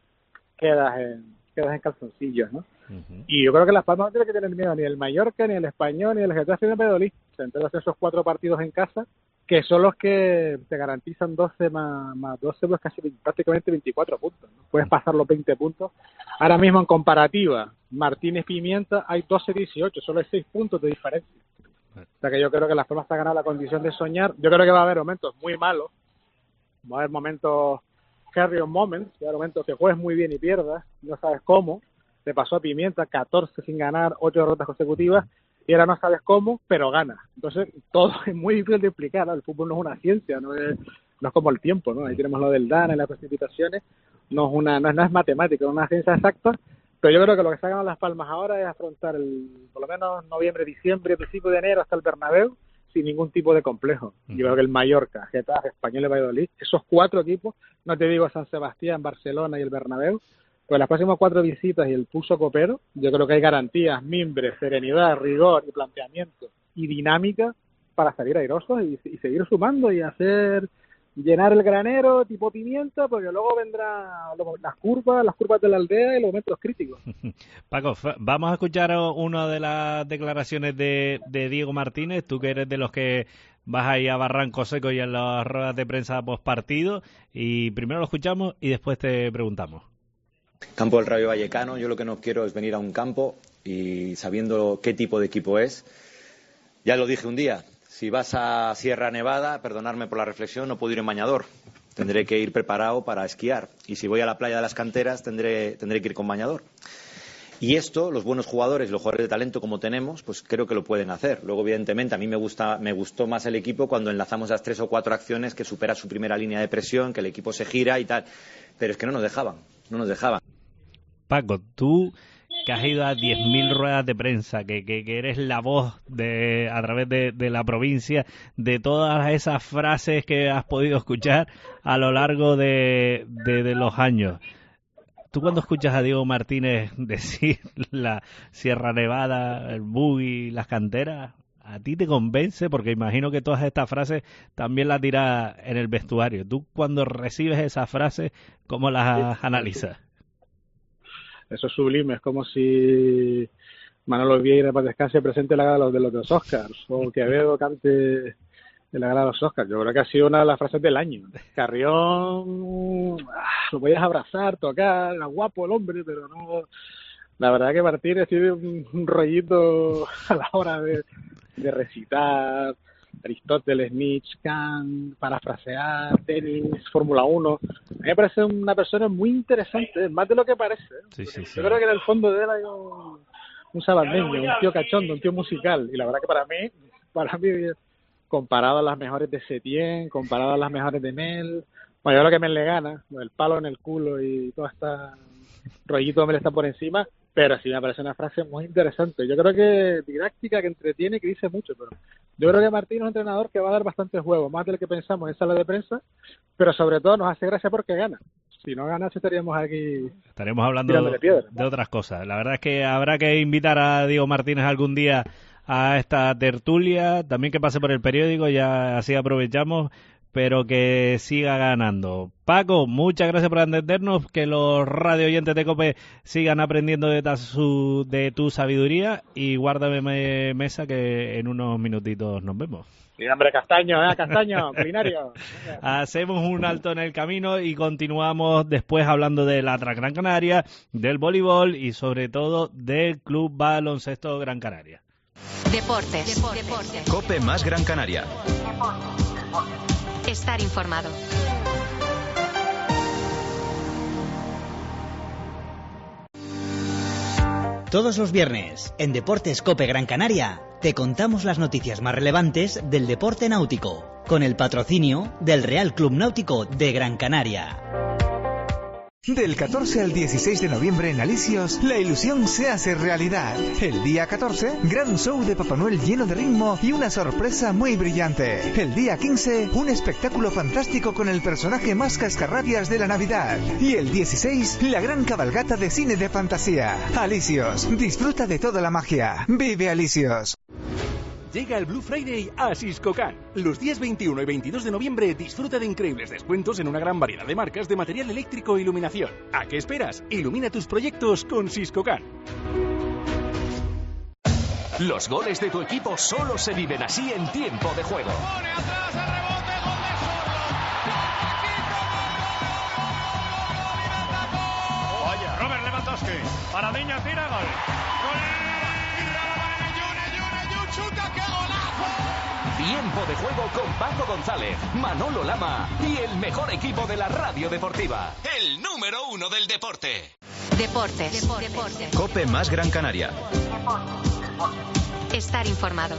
quedas en, quedas en calzoncillos, ¿no? Uh-huh. Y yo creo que Las Palmas no tiene que tener miedo ni el Mallorca, ni el Español, ni el Getafe, ni el Valladolid. Se enteran de esos cuatro partidos en casa, que son los que te garantizan doce más, más doce, pues casi prácticamente veinticuatro puntos, ¿no? Puedes pasar los veinte puntos. Ahora mismo en comparativa, Martínez Pimienta hay doce dieciocho, solo hay seis puntos de diferencia. O sea que yo creo que Las Palmas está ganando la condición de soñar. Yo creo que va a haber momentos muy malos, va a haber momentos carry on moments, va a haber momentos que juegues muy bien y pierdas, no sabes cómo. Le pasó a Pimienta, catorce sin ganar, ocho derrotas consecutivas, y ahora no sabes cómo, pero gana. Entonces, todo es muy difícil de explicar, ¿no? El fútbol no es una ciencia, no es, no es como el tiempo, ¿no? Ahí tenemos lo del D A N en las precipitaciones, no es una no es, no es matemática, no es una ciencia exacta, pero yo creo que lo que está ganando Las Palmas ahora es afrontar el, por lo menos noviembre, diciembre, principio de enero hasta el Bernabéu, sin ningún tipo de complejo. Uh-huh. Yo creo que el Mallorca, Getafe, Español y Valladolid, esos cuatro equipos, no te digo San Sebastián, Barcelona y el Bernabéu, pues las próximas cuatro visitas y el pulso copero, yo creo que hay garantías, mimbre, serenidad, rigor y planteamiento y dinámica para salir airosos y, y seguir sumando y hacer llenar el granero tipo Pimienta, porque luego vendrán las curvas, las curvas de la aldea y los momentos críticos. Paco, vamos a escuchar una de las declaraciones de, de Diego Martínez, tú que eres de los que vas ahí a Barranco Seco y en las ruedas de prensa post partido, y primero lo escuchamos y después te preguntamos. Campo del Rayo Vallecano, yo lo que no quiero es venir a un campo y sabiendo qué tipo de equipo es. Ya lo dije un día, si vas a Sierra Nevada, perdonadme por la reflexión, no puedo ir en bañador. Tendré que ir preparado para esquiar. Y si voy a la playa de las canteras, tendré, tendré que ir con bañador. Y esto, los buenos jugadores, los jugadores de talento como tenemos, pues creo que lo pueden hacer. Luego, evidentemente, a mí me gusta, me gustó más el equipo cuando enlazamos las tres o cuatro acciones que supera su primera línea de presión, que el equipo se gira y tal. Pero es que no nos dejaban, no nos dejaban. Paco, tú que has ido a diez mil ruedas de prensa, que, que, que eres la voz de a través de, de la provincia, de todas esas frases que has podido escuchar a lo largo de, de, de los años. Tú cuando escuchas a Diego Martínez decir la Sierra Nevada, el buggy, las canteras, ¿a ti te convence? Porque imagino que todas estas frases también las dirás en el vestuario. Tú cuando recibes esas frases, ¿cómo las analizas? Eso es sublime, es como si Manolo Vieira para descanse presente la gala de los, de los Oscars, o que Quevedo cante de la gala de los Oscars. Yo creo que ha sido una de las frases del año. Carrión, ah, lo podías abrazar, tocar, era guapo el hombre, pero no, la verdad que Martínez tiene un, un rollito a la hora de, de recitar Aristóteles, Nietzsche, Kant, parafrasear, tenis, Fórmula uno. A mí me parece una persona muy interesante, más de lo que parece. ¿eh? Sí, sí, sí. Yo creo que en el fondo de él hay un, un sabandeño, un tío cachondo, un tío musical. Y la verdad que para mí, para mí, comparado a las mejores de Setien, comparado a las mejores de Mel, bueno, yo creo que Mel le gana, el palo en el culo y todo este rollito Mel está por encima. Pero sí me parece una frase muy interesante. Yo creo que didáctica, que entretiene, que dice mucho. Pero yo creo que Martín es un entrenador que va a dar bastante juego, más del que pensamos en sala de prensa, pero sobre todo nos hace gracia porque gana. Si no ganase estaríamos aquí estaríamos hablando tirándole piedra, ¿no? de otras cosas. La verdad es que habrá que invitar a Diego Martínez algún día a esta tertulia, también que pase por el periódico, ya así aprovechamos, pero que siga ganando. Paco, muchas gracias por atendernos, que los radio oyentes de COPE sigan aprendiendo de, ta su, de tu sabiduría, y guárdame mesa que en unos minutitos nos vemos. Sí, hombre, castaño, ¿eh? Castaño, culinario. Hacemos un alto en el camino y continuamos después hablando de la Gran Canaria, del voleibol y sobre todo del Club Baloncesto Gran Canaria. Deportes. Deportes. COPE más Gran Canaria. Estar informado. Todos los viernes, en Deportes COPE Gran Canaria, te contamos las noticias más relevantes del deporte náutico, con el patrocinio del Real Club Náutico de Gran Canaria. Del catorce al dieciséis de noviembre en Alisios, la ilusión se hace realidad. El día catorce, gran show de Papá Noel lleno de ritmo y una sorpresa muy brillante. El día quince, un espectáculo fantástico con el personaje más cascarrabias de la Navidad. Y el dieciséis, la gran cabalgata de cine de fantasía. Alisios, disfruta de toda la magia. Vive Alisios. Llega el Blue Friday a Siscocan. Los días veintiuno y veintidós de noviembre disfruta de increíbles descuentos en una gran variedad de marcas de material eléctrico e iluminación. ¿A qué esperas? Ilumina tus proyectos con Siscocan. Los goles de tu equipo solo se viven así en tiempo de juego. Vaya, Robert Lewandowski. Paradiña tira, gol. Tiempo de juego con Paco González, Manolo Lama y el mejor equipo de la radio deportiva. El número uno del deporte. Deportes. Deportes. COPE más Gran Canaria. Estar informado.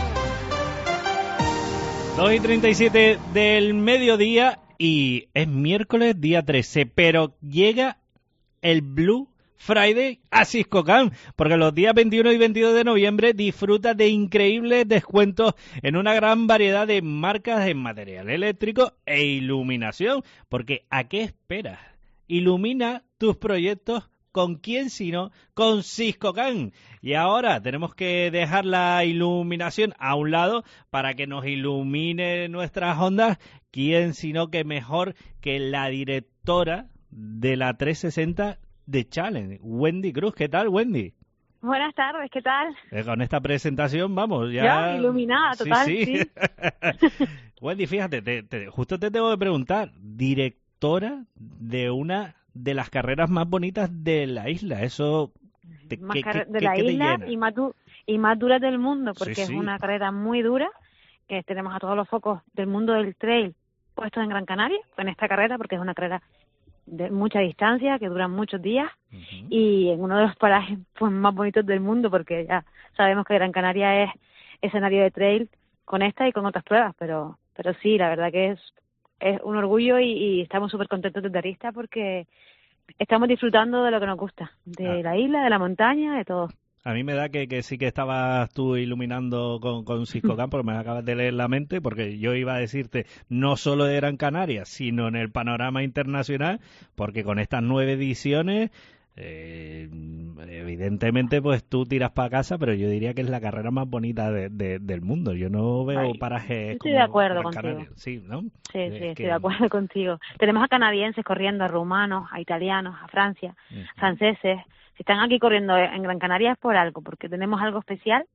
dos y treinta y siete del mediodía y es miércoles día trece, pero llega el Blue Friday a Siscocan, porque los días veintiuno y veintidós de noviembre disfruta de increíbles descuentos en una gran variedad de marcas en material eléctrico e iluminación, porque ¿a qué esperas? Ilumina tus proyectos. ¿Con quién sino? Con Siscocan. Y ahora tenemos que dejar la iluminación a un lado para que nos ilumine nuestras ondas. ¿Quién sino que mejor que la directora de la trescientos sesenta de Challenge, Wendy Cruz? ¿Qué tal, Wendy? Buenas tardes, ¿qué tal? Eh, con esta presentación, vamos, ya... Ya, iluminada, total, sí. sí. Wendy, fíjate, te, te, justo te tengo que preguntar, directora de una de las carreras más bonitas de la isla, eso... Te, más ¿qué, de qué, la qué isla y más, du y más dura del mundo, porque sí, es sí. una carrera muy dura, que tenemos a todos los focos del mundo del trail puestos en Gran Canaria, en esta carrera, porque es una carrera de mucha distancia, que duran muchos días, uh-huh. y en uno de los parajes pues, más bonitos del mundo, porque ya sabemos que Gran Canaria es escenario de trail con esta y con otras pruebas, pero pero sí, la verdad que es es un orgullo y, y estamos súper contentos de Arista porque estamos disfrutando de lo que nos gusta, de ah. la isla, de la montaña, de todo. A mí me da que, que sí que estabas tú iluminando con, con Siscocan, porque me acabas de leer la mente, porque yo iba a decirte no solo de Gran Canaria, sino en el panorama internacional, porque con estas nueve ediciones, eh, evidentemente, pues tú tiras para casa, pero yo diría que es la carrera más bonita de, de, del mundo. Yo no veo Ay, parajes estoy como de acuerdo Gran contigo. Canaria. Sí, ¿no? Sí, sí, es estoy que... de acuerdo contigo. Tenemos a canadienses corriendo, a rumanos, a italianos, a Francia, uh-huh. franceses. Si están aquí corriendo en Gran Canaria es por algo, porque tenemos algo especial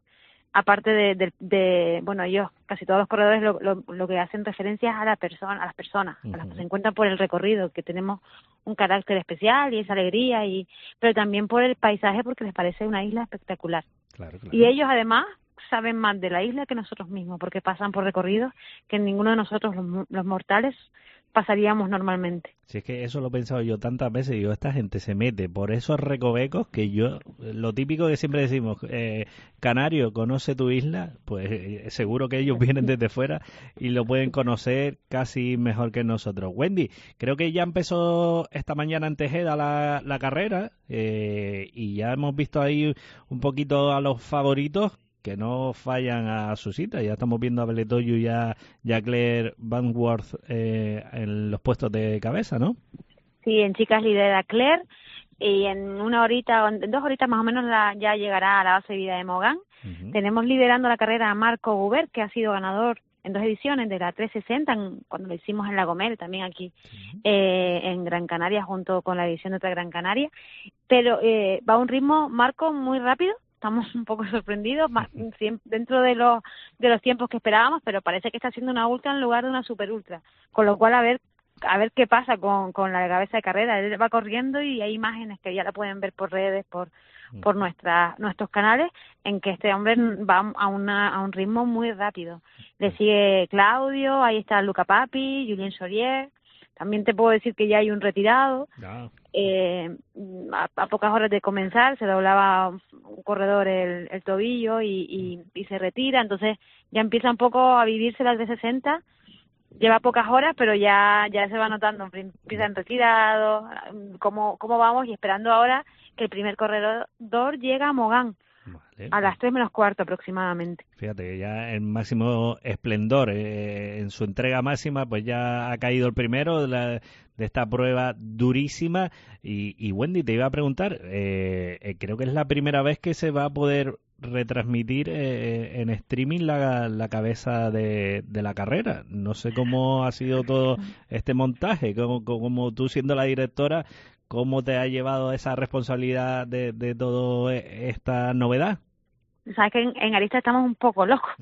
aparte de, de, de, bueno, ellos, casi todos los corredores lo, lo, lo que hacen referencia es a la persona, a las personas, uh-huh. a las que se encuentran por el recorrido, que tenemos un carácter especial y esa alegría, y pero también por el paisaje, porque les parece una isla espectacular. Claro, claro. Y ellos además saben más de la isla que nosotros mismos, porque pasan por recorridos que ninguno de nosotros, los, los mortales, pasaríamos normalmente. Si es que eso lo he pensado yo tantas veces, digo, esta gente se mete por esos recovecos que yo, lo típico que siempre decimos, eh, Canario, conoce tu isla, pues eh, seguro que ellos vienen desde fuera y lo pueden conocer casi mejor que nosotros. Wendy, creo que ya empezó esta mañana en Tejeda la, la carrera eh, y ya hemos visto ahí un poquito a los favoritos que no fallan a su cita. Ya estamos viendo a Beletoyu y a, y a Claire Vanworth eh, en los puestos de cabeza, ¿no? Sí, en chicas lidera Claire y en una horita, en dos horitas más o menos la, ya llegará a la base de vida de Mogán. Uh-huh. Tenemos liderando la carrera a Marco Gubert, que ha sido ganador en dos ediciones de la trescientos sesenta, en, cuando lo hicimos en La Gomera, también aquí uh-huh. eh, en Gran Canaria, junto con la edición de otra Gran Canaria. Pero eh, va a un ritmo, Marco, muy rápido. Estamos un poco sorprendidos, más dentro de los de los tiempos que esperábamos, pero parece que está haciendo una ultra en lugar de una super ultra, con lo cual a ver a ver qué pasa con, con la cabeza de carrera. Él va corriendo y hay imágenes que ya la pueden ver por redes, por por nuestra, nuestros canales, en que este hombre va a una a un ritmo muy rápido. Le sigue Claudio, ahí está Luca Papi, Julien Sorier. También te puedo decir que ya hay un retirado. No. Eh, a, a pocas horas de comenzar se doblaba un, un corredor el, el tobillo y, y, y se retira, entonces ya empieza un poco a vivirse la trescientos sesenta. Lleva pocas horas, pero ya ya se va notando, empiezan retirados, cómo, cómo vamos, y esperando ahora que el primer corredor llega a Mogán. Vale. A las tres menos cuarto aproximadamente. Fíjate que ya en máximo esplendor, eh, en su entrega máxima, pues ya ha caído el primero de, la, de esta prueba durísima. Y, y Wendy, te iba a preguntar, eh, eh, creo que es la primera vez que se va a poder retransmitir eh, en streaming la, la cabeza de, de la carrera. No sé cómo ha sido todo este montaje, como, como tú siendo la directora, ¿cómo te ha llevado esa responsabilidad de, de toda esta novedad? Sabes que en, en Arista estamos un poco locos.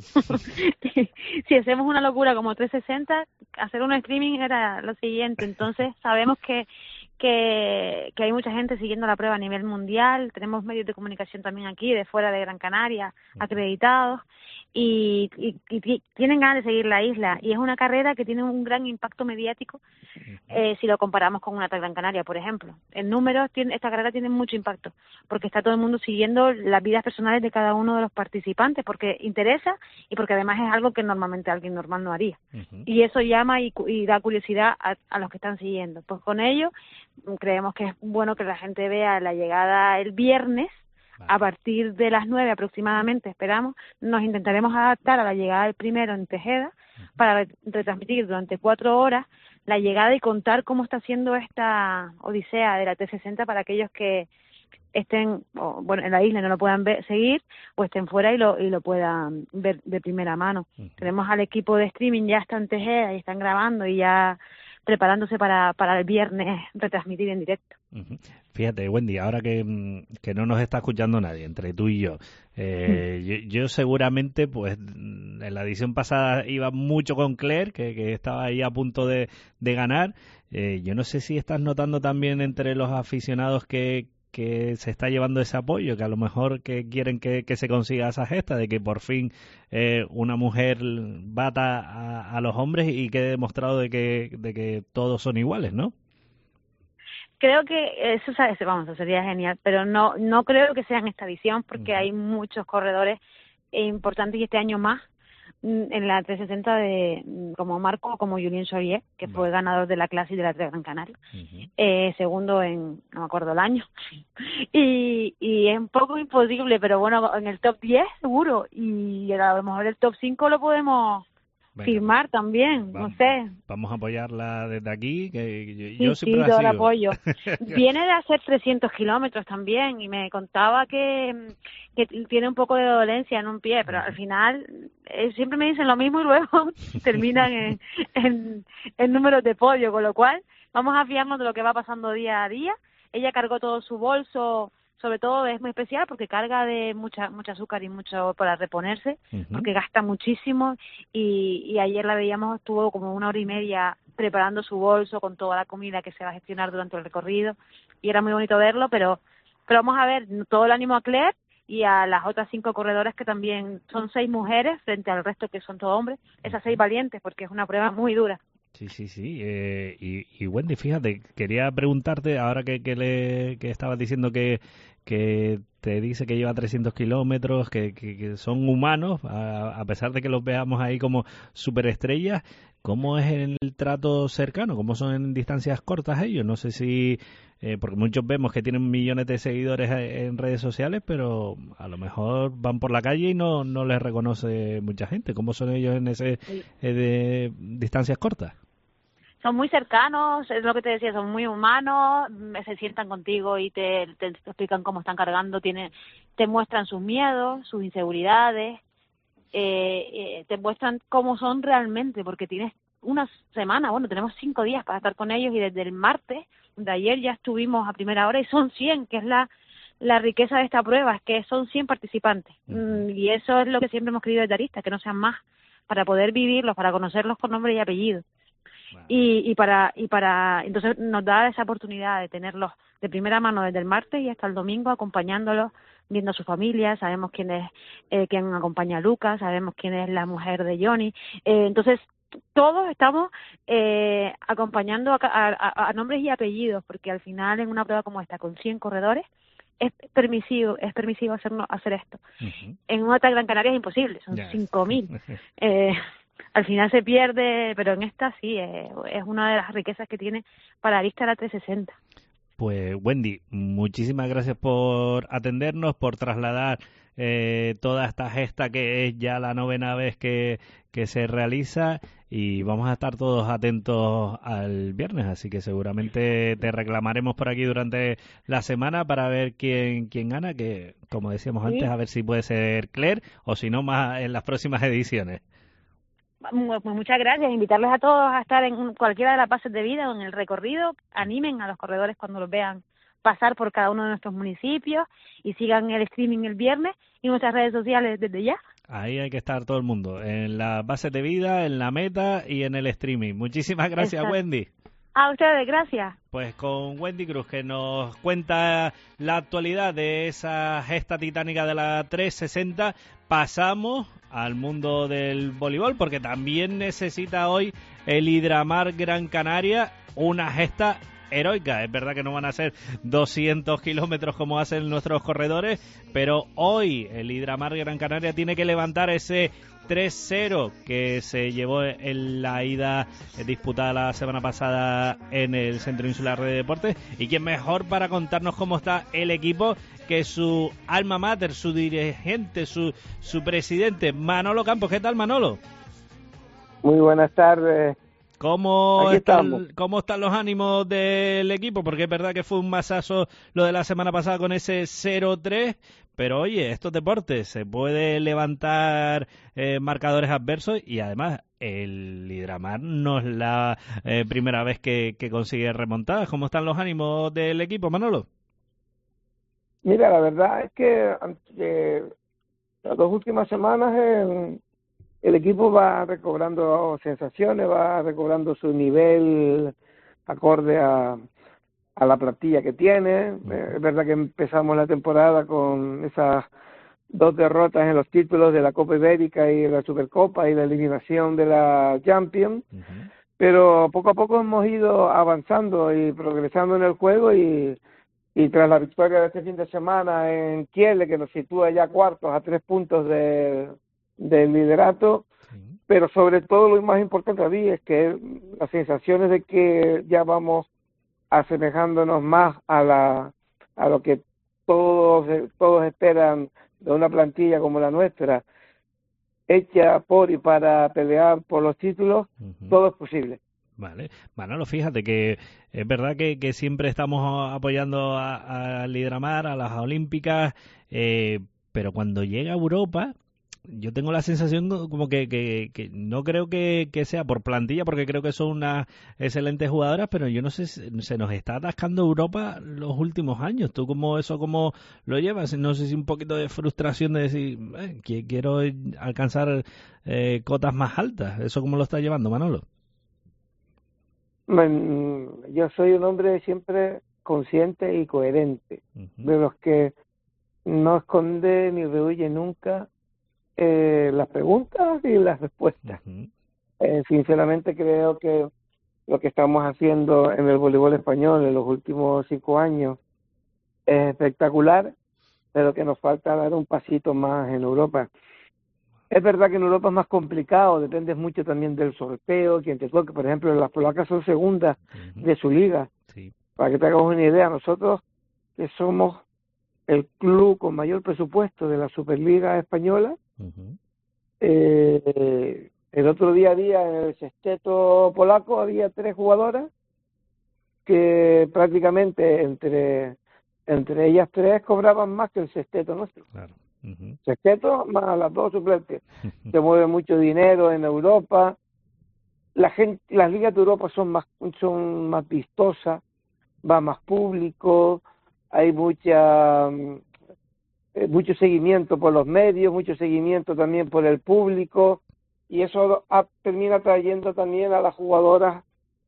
Si hacemos una locura como trescientos sesenta, hacer un streaming era lo siguiente. Entonces sabemos que, que, que hay mucha gente siguiendo la prueba a nivel mundial. Tenemos medios de comunicación también aquí, de fuera de Gran Canaria, acreditados. Y, y, y tienen ganas de seguir la isla, y es una carrera que tiene un gran impacto mediático eh, si lo comparamos con una Gran Canaria, por ejemplo. En números, tiene, esta carrera tiene mucho impacto, porque está todo el mundo siguiendo las vidas personales de cada uno de los participantes, porque interesa y porque además es algo que normalmente alguien normal no haría. Uh-huh. Y eso llama y, y da curiosidad a, a los que están siguiendo. Pues con ello creemos que es bueno que la gente vea la llegada el viernes. A partir de las nueve aproximadamente, esperamos, nos intentaremos adaptar a la llegada del primero en Tejeda para retransmitir durante cuatro horas la llegada y contar cómo está siendo esta odisea de la T sesenta para aquellos que estén o, bueno en la isla y no lo puedan ver, seguir, o estén fuera y lo y lo puedan ver de primera mano. Uh-huh. Tenemos al equipo de streaming, ya está en Tejeda y están grabando y ya preparándose para, para el viernes retransmitir en directo. Uh-huh. Fíjate, Wendy, ahora que, que no nos está escuchando nadie, entre tú y yo, eh, uh-huh. yo, yo seguramente, pues, en la edición pasada iba mucho con Claire, que, que estaba ahí a punto de, de ganar. Eh, yo no sé si estás notando también entre los aficionados que, que se está llevando ese apoyo, que a lo mejor que quieren que, que se consiga esa gesta de que por fin eh, una mujer bata a, a los hombres y quede demostrado de que, de que todos son iguales, ¿no? Creo que eso, vamos, eso sería genial, pero no no creo que sea en esta edición, porque uh-huh. hay muchos corredores importantes y este año más en la trescientos sesenta de como Marco, como Julien Sorier, que uh-huh. fue ganador de la clase y de la Gran Canaria, uh-huh. eh, segundo en, no me acuerdo el año, y, y es un poco imposible, pero bueno, en el top diez seguro, y a lo mejor el top cinco lo podemos Venga, firmar también, vamos, no sé. Vamos a apoyarla desde aquí, que yo, sí, yo siempre sí, la todo sigo. el apoyo. Viene de hacer trescientos kilómetros también, y me contaba que, que tiene un poco de dolencia en un pie, pero al final eh, siempre me dicen lo mismo y luego terminan en, en, en números de podio, con lo cual vamos a fiarnos de lo que va pasando día a día. Ella cargó todo su bolso, sobre todo es muy especial porque carga de mucha mucha azúcar y mucho para reponerse, Uh-huh. porque gasta muchísimo y, y ayer la veíamos, estuvo como una hora y media preparando su bolso con toda la comida que se va a gestionar durante el recorrido y era muy bonito verlo, pero pero vamos a ver, todo el ánimo a Claire y a las otras cinco corredoras que también son seis mujeres frente al resto que son todos hombres, esas seis valientes porque es una prueba muy dura. Sí, sí, sí. Eh, y, y Wendy, fíjate, quería preguntarte, ahora que, que, le, que estabas diciendo que, que te dice que lleva trescientos kilómetros, que, que, que son humanos, a, a pesar de que los veamos ahí como superestrellas, ¿cómo es el trato cercano? ¿Cómo son en distancias cortas ellos? No sé si, eh, porque muchos vemos que tienen millones de seguidores en redes sociales, pero a lo mejor van por la calle y no, no les reconoce mucha gente. ¿Cómo son ellos en ese eh, de distancias cortas? Son muy cercanos, es lo que te decía, son muy humanos, se sientan contigo y te, te explican cómo están cargando, tiene, te muestran sus miedos, sus inseguridades, eh, eh, te muestran cómo son realmente, porque tienes una semana, bueno, tenemos cinco días para estar con ellos y desde el martes, de ayer ya estuvimos a primera hora y son cien, que es la, la riqueza de esta prueba, es que son cien participantes. Uh-huh. Mm, y eso es lo que siempre hemos querido de Arista, que no sean más, para poder vivirlos, para conocerlos con nombre y apellido. Y, y para y para entonces nos da esa oportunidad de tenerlos de primera mano desde el martes y hasta el domingo acompañándolos, viendo a su familia, sabemos quién es eh, quién acompaña a Lucas, sabemos quién es la mujer de Johnny, eh, entonces todos estamos eh, acompañando a, a, a nombres y apellidos, porque al final en una prueba como esta con cien corredores es permisivo es permisivo hacer, hacer esto. Uh-huh. En una Gran Canaria es imposible, son yeah. cinco mil. eh, Al final se pierde, pero en esta sí, eh, es una de las riquezas que tiene para Arista la trescientos sesenta. Pues Wendy, muchísimas gracias por atendernos, por trasladar eh, toda esta gesta que es ya la novena vez que, que se realiza y vamos a estar todos atentos al viernes, así que seguramente te reclamaremos por aquí durante la semana para ver quién, quién gana, que como decíamos sí. antes, a ver si puede ser Claire o si no más en las próximas ediciones. Pues muchas gracias, invitarles a todos a estar en cualquiera de las bases de vida o en el recorrido, animen a los corredores cuando los vean pasar por cada uno de nuestros municipios y sigan el streaming el viernes y nuestras redes sociales desde ya. Ahí hay que estar todo el mundo, en las bases de vida, en la meta y en el streaming. Muchísimas gracias, Exacto. Wendy. A ustedes, gracias. Pues con Wendy Cruz, que nos cuenta la actualidad de esa gesta titánica de la trescientos sesenta, pasamos al mundo del voleibol, porque también necesita hoy el Hidramar Gran Canaria una gesta heroica. Es verdad que no van a ser doscientos kilómetros como hacen nuestros corredores, pero hoy el Hidramar Gran Canaria tiene que levantar ese tres cero que se llevó en la ida disputada la semana pasada en el Centro Insular de Deportes. Y quién mejor para contarnos cómo está el equipo que su alma mater, su dirigente, su, su presidente, Manolo Campos. ¿Qué tal, Manolo? Muy buenas tardes. ¿Cómo están, ¿Cómo están los ánimos del equipo? Porque es verdad que fue un masazo lo de la semana pasada con ese cero tres, pero oye, estos deportes se puede levantar eh, marcadores adversos y además el Hidramar no es la eh, primera vez que, que consigue remontadas. ¿Cómo están los ánimos del equipo, Manolo? Mira, la verdad es que eh, las dos últimas semanas eh, el equipo va recobrando sensaciones, va recobrando su nivel acorde a, a la plantilla que tiene. Eh, es verdad que empezamos la temporada con esas dos derrotas en los títulos de la Copa Ibérica y de la Supercopa y la eliminación de la Champions, uh-huh. pero poco a poco hemos ido avanzando y progresando en el juego y, y tras la victoria de este fin de semana en Kiel, que nos sitúa ya cuartos a tres puntos de del liderato, sí. pero sobre todo lo más importante a mí es que las sensaciones de que ya vamos asemejándonos más a la a lo que todos todos esperan de una plantilla como la nuestra, hecha por y para pelear por los títulos, uh-huh. todo es posible. Vale, Manolo, fíjate que es verdad que, que siempre estamos apoyando al Hidramar, a las Olímpicas, eh, pero cuando llega a Europa yo tengo la sensación como que, que, que no creo que, que sea por plantilla, porque creo que son unas excelentes jugadoras, pero yo no sé, se nos está atascando Europa los últimos años. ¿Tú cómo eso cómo lo llevas? No sé si un poquito de frustración de decir, eh, que quiero alcanzar eh, cotas más altas. ¿Eso cómo lo está llevando, Manolo? Bueno, yo soy un hombre siempre consciente y coherente, uh-huh. de los que no esconde ni rehuye nunca eh, las preguntas y las respuestas. Uh-huh. Eh, sinceramente creo que lo que estamos haciendo en el voleibol español en los últimos cinco años es espectacular, pero que nos falta dar un pasito más en Europa. Es verdad que en Europa es más complicado, depende mucho también del sorteo, quien te toque. Por ejemplo, las polacas son segundas uh-huh. de su liga. Sí. Para que te hagas una idea, nosotros que somos el club con mayor presupuesto de la Superliga Española, uh-huh. eh, el otro día día en el sexteto polaco había tres jugadoras que prácticamente entre, entre ellas tres cobraban más que el sexteto nuestro. Claro. Uh-huh. Sexteto más las dos suplentes. Se mueve mucho dinero en Europa. La gente, las ligas de Europa son más, son más vistosas, va más público, hay mucha eh, mucho seguimiento por los medios, mucho seguimiento también por el público, y eso a, termina trayendo también a las jugadoras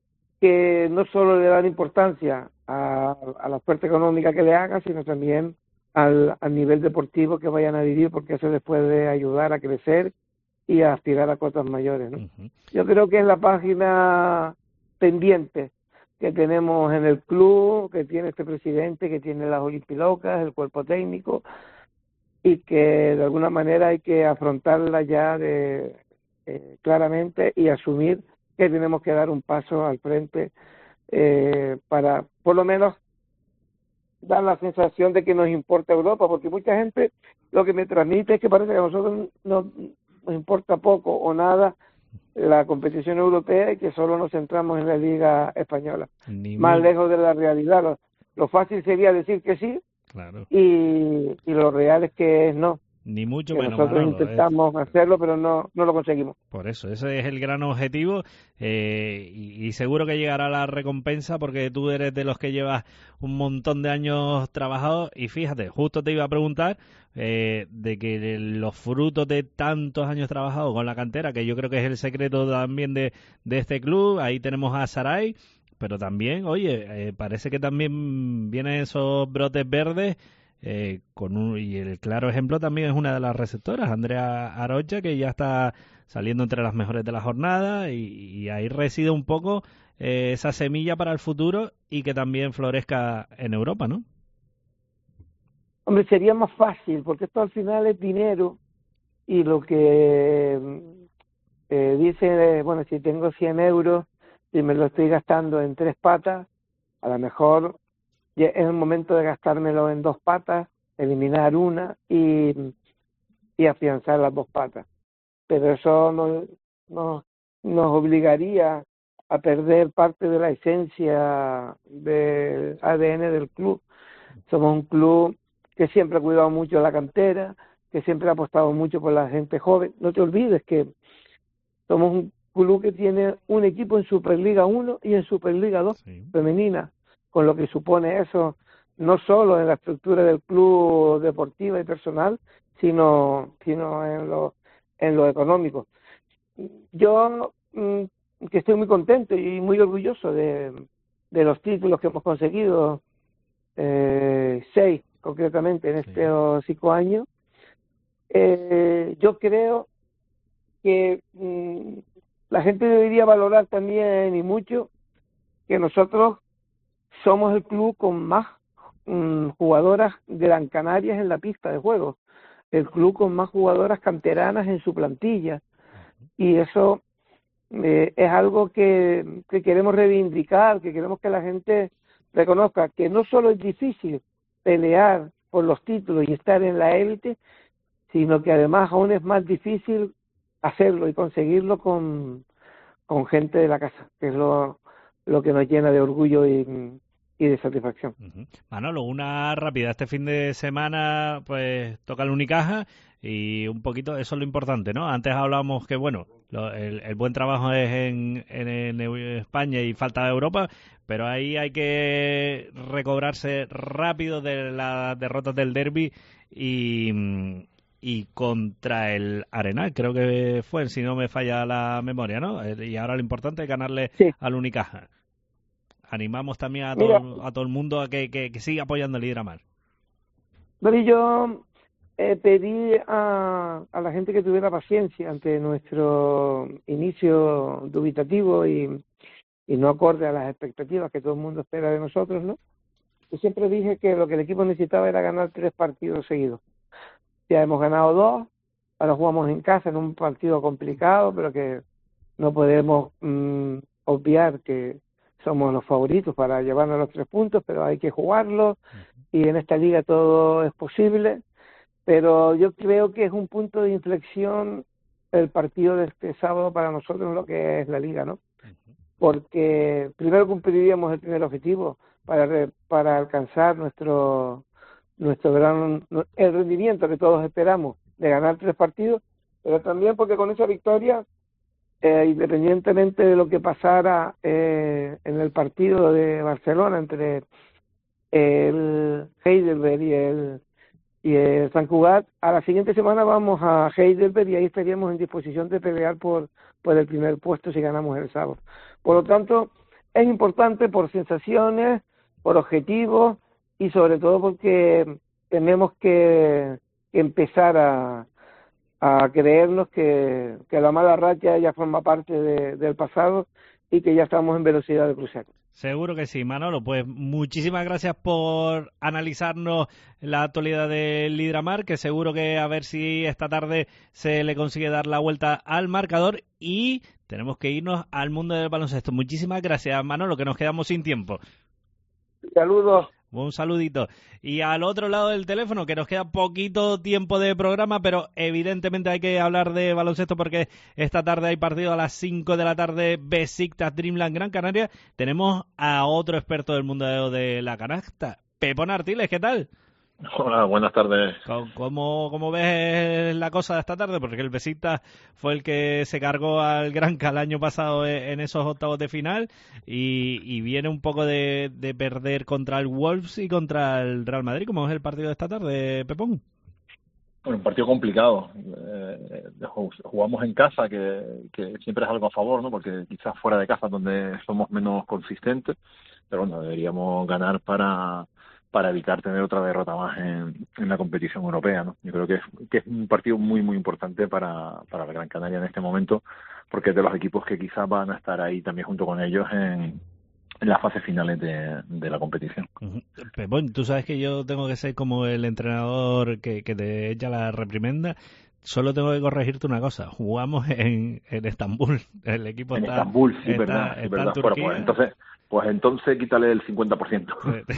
que no solo le dan importancia a, a la oferta económica que le hagan, sino también al, al nivel deportivo que vayan a vivir, porque eso les puede ayudar a crecer y a aspirar a cotas mayores, ¿no? Uh-huh. Yo creo que es la página pendiente que tenemos en el club, que tiene este presidente, que tiene las olimpilocas, el cuerpo técnico, y que de alguna manera hay que afrontarla ya de, eh, claramente y asumir que tenemos que dar un paso al frente eh, para, por lo menos, dar la sensación de que nos importa Europa, porque mucha gente lo que me transmite es que parece que a nosotros nos, nos importa poco o nada la competición europea y que solo nos centramos en la Liga Española. Ni más muy... lejos de la realidad. Lo, lo fácil sería decir que sí, claro. y, y lo real es que es no. Ni mucho que menos. Nosotros Manolo, intentamos es... hacerlo, pero no, no lo conseguimos. Por eso, ese es el gran objetivo eh, y, y seguro que llegará la recompensa, porque tú eres de los que llevas un montón de años trabajados y fíjate, justo te iba a preguntar eh, de que los frutos de tantos años trabajados con la cantera, que yo creo que es el secreto también de, de este club, ahí tenemos a Saray, pero también, oye, eh, parece que también vienen esos brotes verdes. Eh, con un, y el claro ejemplo también es una de las receptoras, Andrea Arocha, que ya está saliendo entre las mejores de la jornada, y, y ahí reside un poco eh, esa semilla para el futuro y que también florezca en Europa, ¿no? Hombre, sería más fácil, porque esto al final es dinero, y lo que eh, dice, bueno, si tengo cien euros y me lo estoy gastando en tres patas, a lo mejor es el momento de gastármelo en dos patas, eliminar una y, y afianzar las dos patas. Pero eso nos, nos, nos obligaría a perder parte de la esencia del A D N del club. Somos un club que siempre ha cuidado mucho la cantera, que siempre ha apostado mucho por la gente joven. No te olvides que somos un club que tiene un equipo en Superliga uno y en Superliga dos, sí, femenina, con lo que supone eso, no solo en la estructura del club deportiva y personal, sino sino en lo en lo económico. Yo mm, que estoy muy contento y muy orgulloso de, de los títulos que hemos conseguido, eh, seis concretamente en estos sí. cinco años. Eh, yo creo que mm, la gente debería valorar también y mucho que nosotros somos el club con más mm, jugadoras Gran Canarias en la pista de juego, el club con más jugadoras canteranas en su plantilla, y eso eh, es algo que, que queremos reivindicar, que queremos que la gente reconozca que no solo es difícil pelear por los títulos y estar en la élite, sino que además aún es más difícil hacerlo y conseguirlo con, con gente de la casa, que es lo, lo que nos llena de orgullo y, y de satisfacción. Uh-huh. Manolo, una rápida. Este fin de semana pues toca el Unicaja. y un poquito eso es lo importante, ¿no? Antes hablábamos que, bueno, lo, el, el buen trabajo es en, en, en España y falta de Europa, pero ahí hay que recobrarse rápido de las derrotas del derbi y, y contra el Arenal, creo que fue, si no me falla la memoria, ¿no? Y ahora lo importante es ganarle sí. al Unicaja. Animamos también a todo, a todo el mundo a que, que, que siga apoyando el Hidramar. Pero yo eh, pedí a, a la gente que tuviera paciencia ante nuestro inicio dubitativo y, y no acorde a las expectativas que todo el mundo espera de nosotros, ¿no? Yo siempre dije que lo que el equipo necesitaba era ganar tres partidos seguidos. Ya hemos ganado dos, ahora jugamos en casa en un partido complicado, pero que no podemos mmm, obviar que somos los favoritos para llevarnos los tres puntos, pero hay que jugarlo y en esta liga todo es posible. Pero yo creo que es un punto de inflexión el partido de este sábado para nosotros en lo que es la liga, ¿no? Porque primero cumpliríamos el primer objetivo para para alcanzar nuestro nuestro gran el rendimiento que todos esperamos de ganar tres partidos, pero también porque con esa victoria Eh, independientemente de lo que pasara eh, en el partido de Barcelona entre el Heidelberg y el y el Sant Cugat, a la siguiente semana vamos a Heidelberg y ahí estaríamos en disposición de pelear por, por el primer puesto si ganamos el sábado. Por lo tanto, es importante por sensaciones, por objetivos y sobre todo porque tenemos que, que empezar a a creernos que, que la mala racha ya forma parte de, del pasado y que ya estamos en velocidad de crucero. Seguro que sí, Manolo. Pues muchísimas gracias por analizarnos la actualidad del Hidramar, que seguro que a ver si esta tarde se le consigue dar la vuelta al marcador y tenemos que irnos al mundo del baloncesto. Muchísimas gracias, Manolo, que nos quedamos sin tiempo. Saludos. Un saludito. Y al otro lado del teléfono, que nos queda poquito tiempo de programa, pero evidentemente hay que hablar de baloncesto porque esta tarde hay partido a las cinco de la tarde, Besiktas Dreamland Gran Canaria. Tenemos a otro experto del mundo de la canasta, Pepón Artiles, ¿qué tal? Hola, buenas tardes. ¿Cómo, cómo ves la cosa de esta tarde? Porque el Besiktas fue el que se cargó al Granca el año pasado en esos octavos de final y, y viene un poco de, de perder contra el Wolves y contra el Real Madrid. ¿Cómo es el partido de esta tarde, Pepón? Bueno, un partido complicado. Eh, jugamos en casa, que, que siempre es algo a favor, ¿no? Porque quizás fuera de casa donde somos menos consistentes, pero bueno, deberíamos ganar para... para evitar tener otra derrota más en, en la competición europea, ¿no? Yo creo que es, que es un partido muy, muy importante para, para la Gran Canaria en este momento, porque es de los equipos que quizás van a estar ahí también junto con ellos en, en las fases finales de, de la competición. Uh-huh. Bueno, tú sabes que yo tengo que ser como el entrenador que, que te echa la reprimenda. Solo tengo que corregirte una cosa. Jugamos en, en Estambul. El equipo en está... En Estambul, sí, está, verdad. está sí, verdad. en Bueno, pues entonces... Pues entonces quítale el cincuenta por ciento.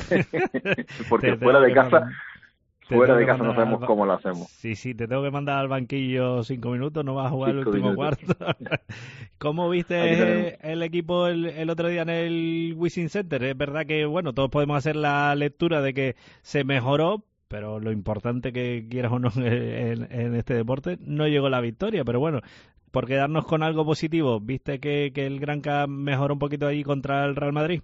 Porque te fuera de casa, mandar, fuera de casa no sabemos al... cómo lo hacemos. Sí, sí, te tengo que mandar al banquillo cinco minutos, no vas a jugar cinco el último minutos. Cuarto. ¿Cómo viste el equipo el, el otro día en el Wishing Center? Es verdad que, bueno, todos podemos hacer la lectura de que se mejoró, pero lo importante que quieras o no en, en este deporte, no llegó la victoria, pero bueno, por quedarnos con algo positivo, ¿viste que, que el Granca mejoró un poquito ahí contra el Real Madrid?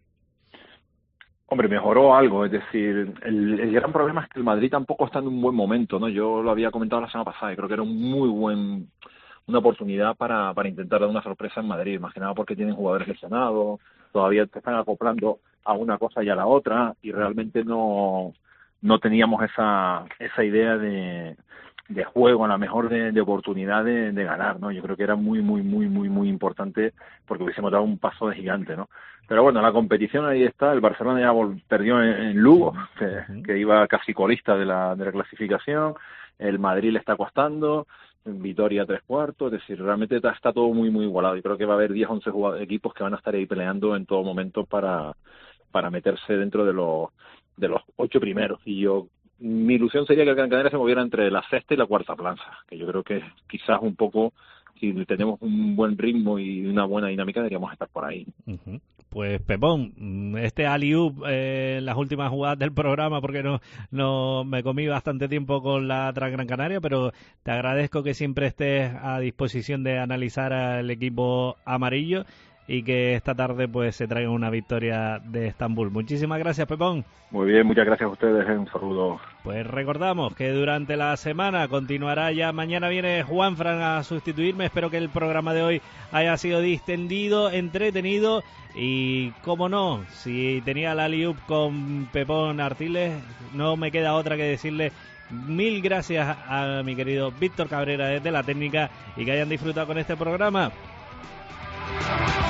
Hombre, mejoró algo, es decir, el, el gran problema es que el Madrid tampoco está en un buen momento, ¿no? Yo lo había comentado la semana pasada y creo que era un muy buen, una oportunidad para, para intentar dar una sorpresa en Madrid, más que nada porque tienen jugadores lesionados, todavía te están acoplando a una cosa y a la otra y realmente no, no teníamos esa, esa idea de... de juego, a lo mejor de, de oportunidad de, de ganar, ¿no? Yo creo que era muy, muy, muy, muy, muy importante porque hubiésemos dado un paso de gigante, ¿no? Pero bueno, la competición ahí está, el Barcelona ya vol- perdió en, en Lugo, que, uh-huh. que iba casi colista de la, de la clasificación, el Madrid le está costando, Vitoria tres cuartos, es decir, realmente está, está todo muy, muy igualado y creo que va a haber diez, once jugadores, equipos que van a estar ahí peleando en todo momento para, para meterse dentro de los, de los ocho primeros y yo mi ilusión sería que el Gran Canaria se moviera entre la sexta y la cuarta plaza, que yo creo que quizás un poco, si tenemos un buen ritmo y una buena dinámica, deberíamos estar por ahí. Uh-huh. Pues Pepón, este alley-oop eh, en las últimas jugadas del programa, porque no, no me comí bastante tiempo con la Transgran Canaria, pero te agradezco que siempre estés a disposición de analizar al equipo amarillo y que esta tarde pues se traiga una victoria de Estambul. Muchísimas gracias, Pepón. Muy bien, muchas gracias a ustedes, un saludo. Pues recordamos que durante la semana continuará, ya mañana viene Juanfran a sustituirme. Espero que el programa de hoy haya sido distendido, entretenido y, como no, si tenía la alley-oop con Pepón Artiles, no me queda otra que decirle mil gracias a mi querido Víctor Cabrera desde la técnica y que hayan disfrutado con este programa.